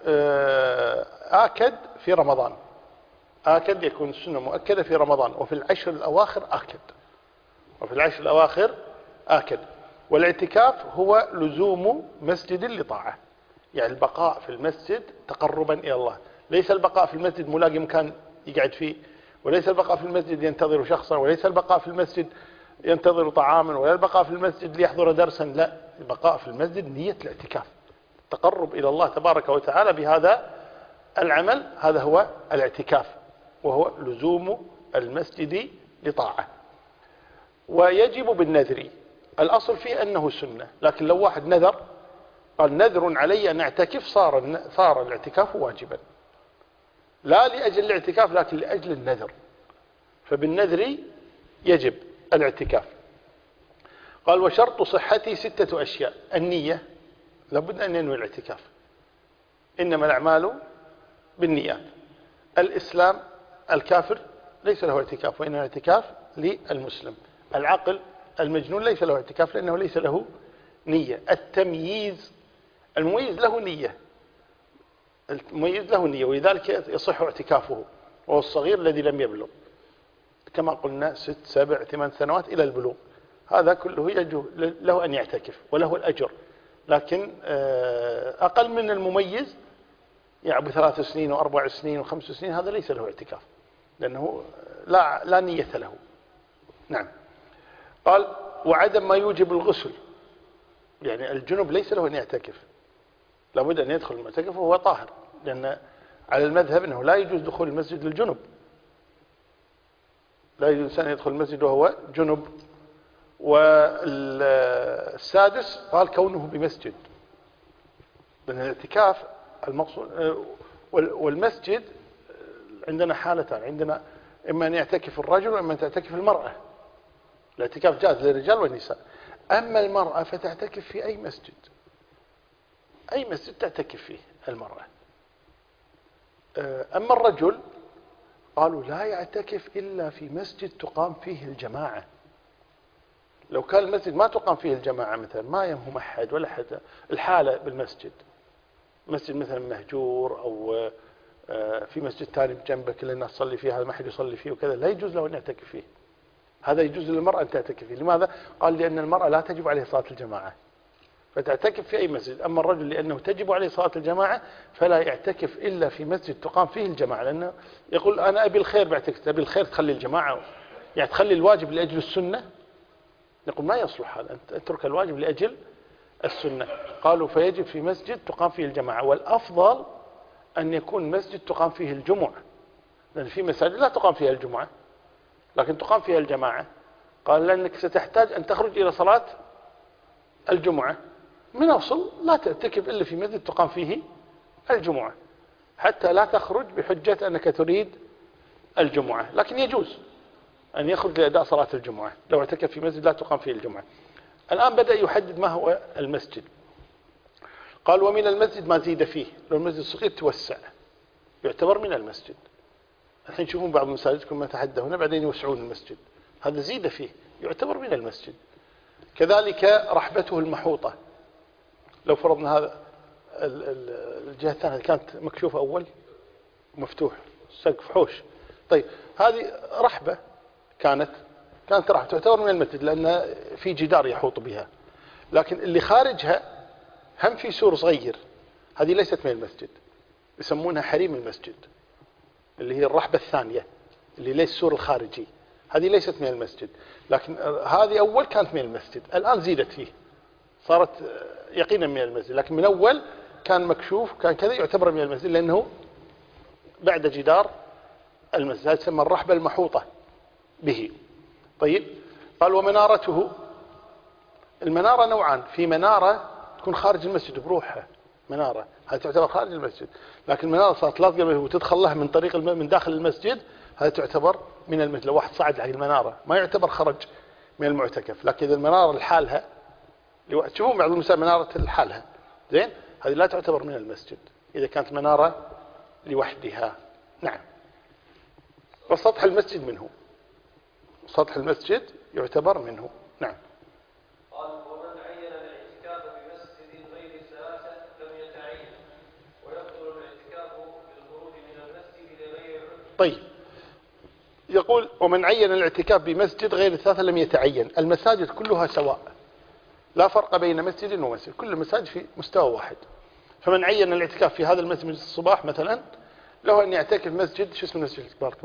آكد في رمضان، آكد يكون السنة مؤكدة في رمضان، وفي العشر الأواخر آكد، وفي العشر الأواخر آكد. والاعتكاف هو لزوم مسجد لطاعة، يعني البقاء في المسجد تقربا إلى الله، ليس البقاء في المسجد ملاقي مكان يقعد فيه، وليس البقاء في المسجد ينتظر شخصا، وليس البقاء في المسجد ينتظر طعاما، ولا البقاء في المسجد ليحضر درسا، لا، البقاء في المسجد نية الاعتكاف، التقرب إلى الله تبارك وتعالى بهذا العمل، هذا هو الاعتكاف، وهو لزوم المسجد لطاعة. ويجب بالنذر، الأصل فيه أنه سنة، لكن لو واحد نذر قال نذر علي أن أعتكف صار الاعتكاف واجبا، لا لأجل الاعتكاف لكن لأجل النذر، فبالنذر يجب الاعتكاف. قال وشرط صحته 6 أشياء. النية، لابد أن ينوي الاعتكاف، إنما الأعمال بالنيات. الإسلام، الكافر ليس له اعتكاف، وإنما الاعتكاف للمسلم. العقل، المجنون ليس له اعتكاف لأنه ليس له نية. التمييز، المميز له نية، المميز له نية، ولذلك يصح اعتكافه، وهو الصغير الذي لم يبلغ، كما قلنا 6 7 8 سنوات إلى البلوغ، هذا كله يجوز له أن يعتكف وله الأجر. لكن أقل من المميز يعني 3 سنين و4 سنين و5 سنين هذا ليس له اعتكاف، لأنه لا نية له. نعم. قال وعدم ما يوجب الغسل، يعني الجنب ليس له أن يعتكف، لابد أن يدخل المعتكف وهو طاهر، لأن على المذهب أنه لا يجوز دخول المسجد للجنب، لا يجوز الإنسان يدخل المسجد وهو جنب. والسادس قال كونه بمسجد، لأن الاعتكاف المقصود والمسجد عندنا حالتان، عندنا إما أن يعتكف الرجل وإما أن تعتكف المرأة. الاعتكاف جائز للرجال والنساء، أما المرأة فتعتكف في أي مسجد، أي مسجد تعتكف فيه المرأة. أما الرجل قالوا لا يعتكف إلا في مسجد تقام فيه الجماعة. لو كان المسجد ما تقام فيه الجماعة، مثلا ما يهم أحد ولا حد، الحالة بالمسجد، مسجد مثلا مهجور أو في مسجد ثاني بجنبك اللي الناس تصلي فيه، هذا ما حد يصلي فيه وكذا، لا يجوز له أن يعتكف فيه. هذا يجوز للمرأة أن تعتكف فيه. لماذا؟ قال لأن المرأة لا تجب عليه صلاة الجماعة فتعتكف في أي مسجد. أما الرجل لأنه تجب عليه صلاة الجماعة فلا يعتكف إلا في مسجد تقام فيه الجماعة، لأنه يقول أنا أبي الخير بعتكف. أبي الخير تخلي الجماعة، يعني تخلي الواجب لأجل السنة، نقول ما يصلح هذا، أنت اترك الواجب لأجل السنة. قالوا فيجب في مسجد تقام فيه الجماعة، والأفضل أن يكون مسجد تقام فيه الجمعة، لأن في مساجد لا تقام فيها الجمعة لكن تقام فيها الجماعة. قال لأنك ستحتاج أن تخرج إلى صلاة الجمعة من أصل لا تعتكف إلا في مسجد تقام فيه الجمعة، حتى لا تخرج بحجة أنك تريد الجمعة، لكن يجوز أن يخرج لأداء صلاة الجمعة لو اعتكف في مسجد لا تقام فيه الجمعة. الآن بدأ يحدد ما هو المسجد. قال ومن المسجد ما زيد فيه، لو المسجد صغير توسع يعتبر من المسجد. الحين تشوفون بعض المساجد كل ما تحدى هنا بعدين يوسعون المسجد، هذا زيد فيه يعتبر من المسجد. كذلك رحبته المحوطة، لو فرضنا هذا الجهة الثانية كانت مكشوفة أول مفتوح سقف حوش، طيب هذه رحبة كانت رحبة تعتبر من المسجد لأن في جدار يحوط بها، لكن اللي خارجها هم في سور صغير، هذه ليست من المسجد، يسمونها حريم المسجد، اللي هي الرحبة الثانية اللي ليس السور الخارجي، هذه ليست من المسجد. لكن هذه أول كانت من المسجد، الآن زيدت فيه صارت يقينا من المسجد، لكن من أول كان مكشوف كان كذا يعتبر من المسجد لأنه بعد جدار المسجد، هذه تسمى الرحبة المحوطة به. طيب قال ومنارته، المنارة نوعان، في منارة تكون خارج المسجد بروحها منارة، هذه تعتبر خارج المسجد، لكن منارة صارت لازقة وتدخل لها من طريق من داخل المسجد، هذه تعتبر من المسجد. لو واحد صعد على المنارة ما يعتبر خرج من المعتكف، لكن إذا المنارة لحالها تشوفون بعض المساجد منارة لحالها زين، هذه لا تعتبر من المسجد إذا كانت منارة لوحدها. نعم. وسطح المسجد منه، سطح المسجد يعتبر منه. نعم. قال ومن عين الاعتكاف بمسجد غير الثلاثة لم يتعين ويبطل الاعتكاف بالخروج من المسجد لغير عذر. طيب يقول ومن عين الاعتكاف بمسجد غير الثلاثة لم يتعين. المساجد كلها سواء، لا فرق بين مسجد ومسجد، كل المساجد في مستوى واحد. فمن عين الاعتكاف في هذا المسجد الصباح مثلا له أن يعتكف مسجد، شو اسم المسجد كباركم؟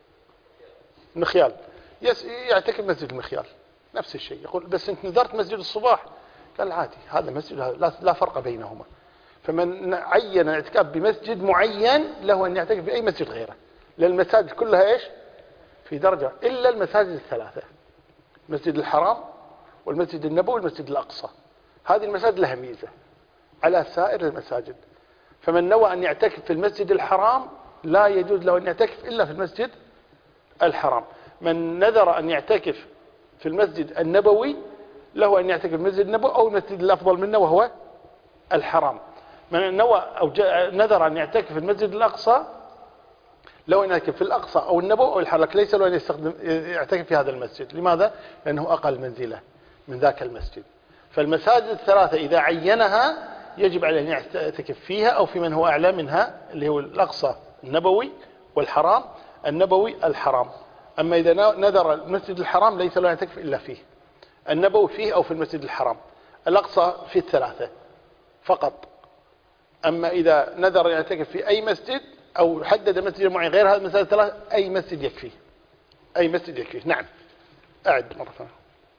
المخيال، يعتكف مسجد المخيال نفس الشيء. يقول بس أنت نذرت مسجد الصباح، قال عادي هذا مسجد هذا لا فرق بينهما. فمن عين الاعتكاف بمسجد معين له أن يعتكف بأي مسجد غيره، لأن المساجد كلها إيش في درجة، إلا المساجد الثلاثة، المسجد الحرام والمسجد النبوي والمسجد الأقصى، هذه المساجد لها ميزة على سائر المساجد. فمن نوى أن يعتكف في المسجد الحرام لا يجوز له أن يعتكف إلا في المسجد الحرام. من نذر أن يعتكف في المسجد النبوي له أن يعتكف في المسجد النبوي أو المسجد الأفضل منه وهو الحرام. من نوى أو نذر أن يعتكف في المسجد الأقصى له أن يعتكف في الأقصى أو النبوي أو الحرام، ليس له أن يعتكف في هذا المسجد. لماذا؟ لأنه أقل منزلة من ذاك المسجد. فالمساجد الثلاثة إذا عينها يجب عليه أن يعتكف فيها أو في من هو أعلى منها، اللي هو الأقصى النبوي والحرام النبوي الحرام. أما إذا نذر المسجد الحرام ليس له أن يعتكف إلا فيه، النبوي فيه أو في المسجد الحرام، الأقصى في الثلاثة فقط. أما إذا نذر أن يعتكف في أي مسجد أو حدد مسجد معين غير هذا المساجد الثلاثة، أي مسجد يكفيه، أي مسجد يكفيه. نعم. أعد مرة ثانية.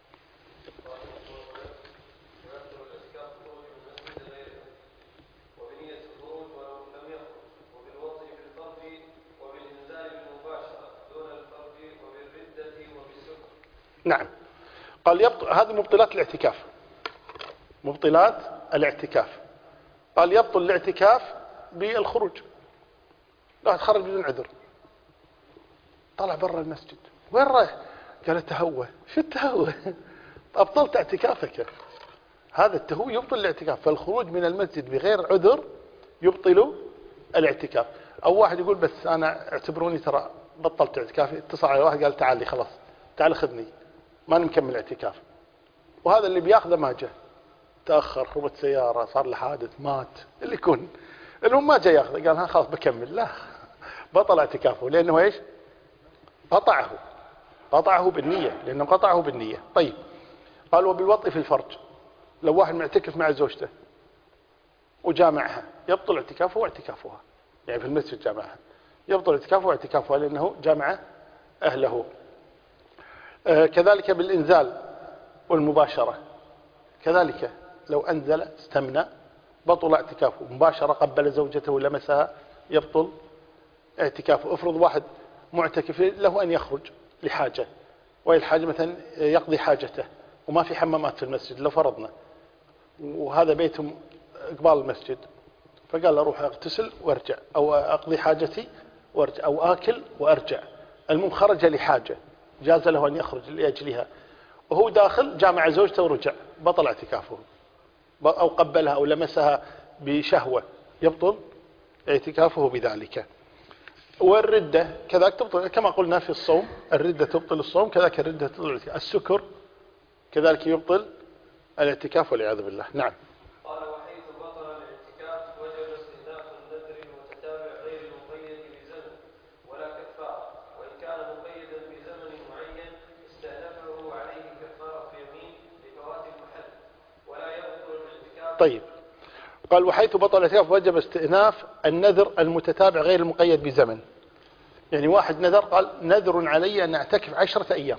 نعم. قال يبطل، هذه مبطلات الاعتكاف، مبطلات الاعتكاف. قال يبطل الاعتكاف بالخروج. لا تخرج بدون عذر، طلع برا المسجد، وين رايح؟ قال التهوى. شو التهوى؟ أبطلت اعتكافك. هذا التهوى يبطل الاعتكاف. فالخروج من المسجد بغير عذر يبطل الاعتكاف. أو واحد يقول بس أنا اعتبروني ترى بطلت اعتكافي، اتصل على واحد قال تعال لي خلاص، تعال خذني، ما نكمل اعتكاف. وهذا اللي بياخذه ما جاء، تأخر، خبط سيارة، صار له حادث، مات، اللي يكون المهم ما جاء ياخذه، قال ها خلاص بكمل. لا، بطل اعتكافه لأنه ايش؟ قطعه بالنية، لأنه قطعه بالنية. طيب، قال وبالوطء في الفرج. لو واحد معتكف مع زوجته وجامعها يبطل اعتكافه واعتكافها، يعني في المسجد جامعها يبطل اعتكافه واعتكافها لأنه جامع أهله. كذلك بالإنزال والمباشرة، كذلك لو أنزل استمنى بطل اعتكافه. مباشرة قبل زوجته ولمسها يبطل اعتكافه. افرض واحد معتكف له أن يخرج لحاجة، وهي الحاجة مثلا يقضي حاجته وما في حمامات في المسجد لو فرضنا، وهذا بيتهم قبال المسجد، فقال أروح أغتسل وارجع، أو أقضي حاجتي وارجع، أو آكل وارجع، المهم خرج لحاجة جاز له أن يخرج لأجلها، وهو داخل جامع زوجته ورجع، بطل اعتكافه. أو قبلها أو لمسها بشهوة يبطل اعتكافه بذلك. والردة كذلك تبطل، كما قلنا في الصوم الردة تبطل الصوم، كذلك الردة تبطل الاعتكاف. السكر كذلك يبطل الاعتكاف والعياذ بالله. نعم. قال وحيث بطل الاعتكاف وجب استئناف النذر المتتابع غير المقيد بزمن ولا كفارة، وإن كان مقيدا بزمن معين استأنفه عليه كفارة يمين لفوات المحل ولا يبطل الاعتكاف. طيب، قال وحيث بطل الاعتكاف وجب استئناف النذر المتتابع غير المقيد بزمن. يعني واحد نذر، قال نذر علي أن أعتكف 10 أيام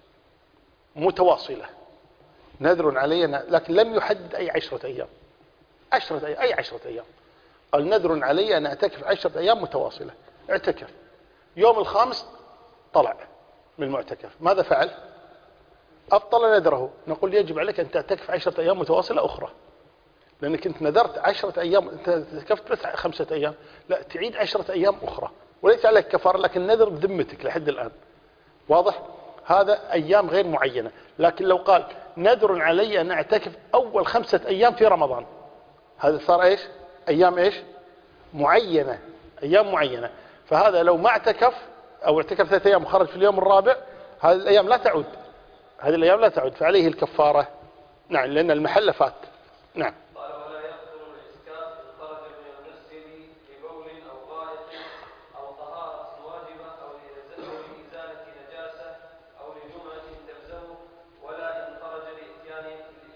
متواصلة، نذر علي لكن لم يحدد أي 10 أيام، أي 10 أيام. قال نذر علي أن أعتكف 10 أيام متواصلة. اعتكف، يوم الخامس طلع من المعتكف، ماذا فعل؟ أبطل نذره. نقول يجب عليك أن تعتكف 10 أيام متواصلة أخرى، لأنك أنت نذرت 10 أيام، أنت اعتكفت بس 5 أيام، لا تعيد 10 أيام أخرى، وليس عليك كفارة، لكن نذر بذمتك لحد الآن. واضح؟ هذا أيام غير معينة. لكن لو قال نذر علي أن أعتكف أول 5 أيام في رمضان، هذا صار إيش؟ أيام إيش؟ معينة، أيام معينة. فهذا لو ما اعتكف أو اعتكف 3 أيام وخرج في اليوم الرابع، هذه الأيام لا تعود، هذه الأيام لا تعود، فعليه الكفارة. نعم، لأن المحل فات. نعم. قال ولا يبطل الاعتكاف إن خرج من المسجد لبول أو غائط أو طهارة واجبة أو لإزالة نجاسة أو لجمعة تلزمه، ولا إن خرج للإتيان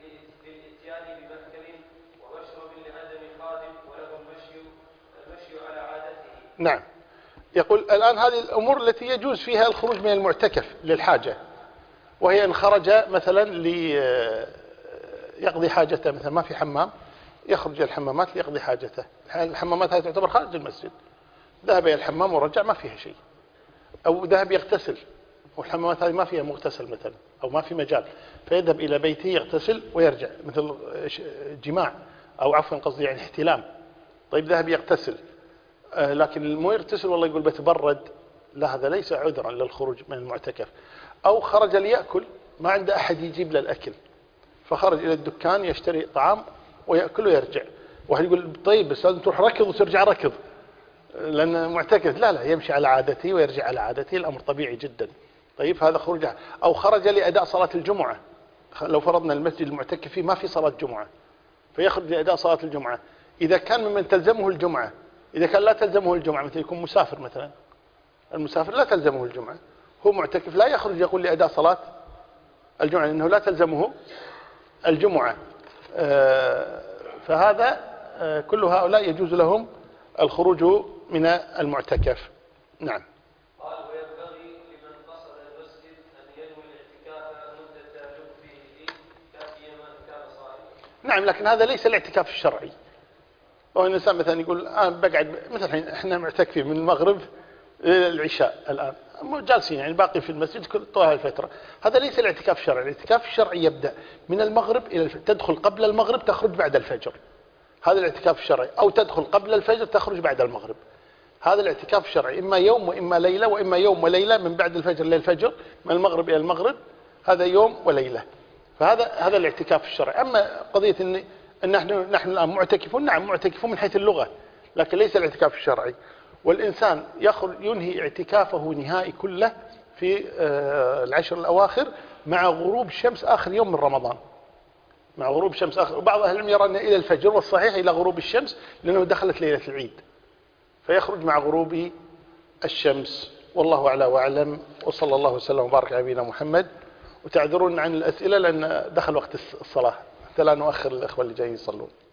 بمأكل ومشرب لعدم خادم وله المشي على عادته. نعم. يقول الآن هذه الأمور التي يجوز فيها الخروج من المعتكف للحاجة، وهي إن خرج مثلا يقضي حاجته، مثلا ما في حمام يخرج إلى الحمامات ليقضي حاجته. الحمامات هذه تعتبر خارج المسجد، ذهب إلى الحمام ورجع ما فيها شيء. أو ذهب يغتسل والحمامات هذه ما فيها مغتسل مثلا، أو ما في مجال، فيذهب إلى بيته يغتسل ويرجع، مثل جماع، أو عفوا قصدي يعني احتلام. طيب ذهب يغتسل، لكن مو يغتسل والله يقول بتبرد، لا، هذا ليس عذرا للخروج من المعتكف. أو خرج ليأكل، ما عنده أحد يجيب له الأكل، فخرج إلى الدكان يشتري طعام ويأكل ويرجع. واحد يقول طيب بس لازم تروح ركض وترجع ركض لأن معتكف، لا، يمشي على عادته ويرجع على عادته، الأمر طبيعي جدا. طيب هذا خروج. أو خرج لأداء صلاة الجمعة، لو فرضنا المسجد المعتكف فيه ما في صلاة جمعة، فيخرج لأداء صلاة الجمعة. إذا كان ممن تلزمه الجمعة، إذا كان لا تلزمه الجمعة، مثل يكون مسافر مثلا، المسافر لا تلزمه الجمعة، هو معتكف لا يخرج يقول لأداء صلاة الجمعة لأنه لا تلزمه الجمعة. فهذا كل هؤلاء يجوز لهم الخروج من المعتكف. نعم. قال وينبغي لمن قصد المسجد أن ينوي الاعتكاف نعم، لكن هذا ليس الاعتكاف الشرعي. هو الإنسان مثلا يقول أنا بقعد، مثلا الحين إحنا معتكفين من المغرب إلى العشاء الآن، جالسين يعني باقي في المسجد طول هالفترة، هذا ليس الاعتكاف الشرعي. الاعتكاف الشرعي يبدأ من المغرب إلى تدخل قبل المغرب تخرج بعد الفجر، هذا الاعتكاف الشرعي. أو تدخل قبل الفجر تخرج بعد المغرب، هذا الاعتكاف الشرعي. إما يوم وإما ليلة، وإما يوم وليلة من بعد الفجر للفجر، من المغرب إلى المغرب، هذا يوم وليلة. هذا الاعتكاف الشرعي. أما قضية أن نحن الآن معتكفون، نعم معتكفون من حيث اللغة، لكن ليس الاعتكاف الشرعي. والإنسان ينهي اعتكافه نهائي كله في العشر الأواخر مع غروب الشمس آخر يوم من رمضان، مع غروب الشمس آخر. وبعض أهل العلم يرى أن إلى الفجر، والصحيح إلى غروب الشمس، لأنه دخلت ليلة العيد، فيخرج مع غروب الشمس. والله أعلى وأعلم، وصلى الله وسلم وبارك على نبينا محمد. وتعذرون عن الأسئلة لأن دخل وقت الصلاة حتى لا نؤخر الإخوة اللي جايين يصلون.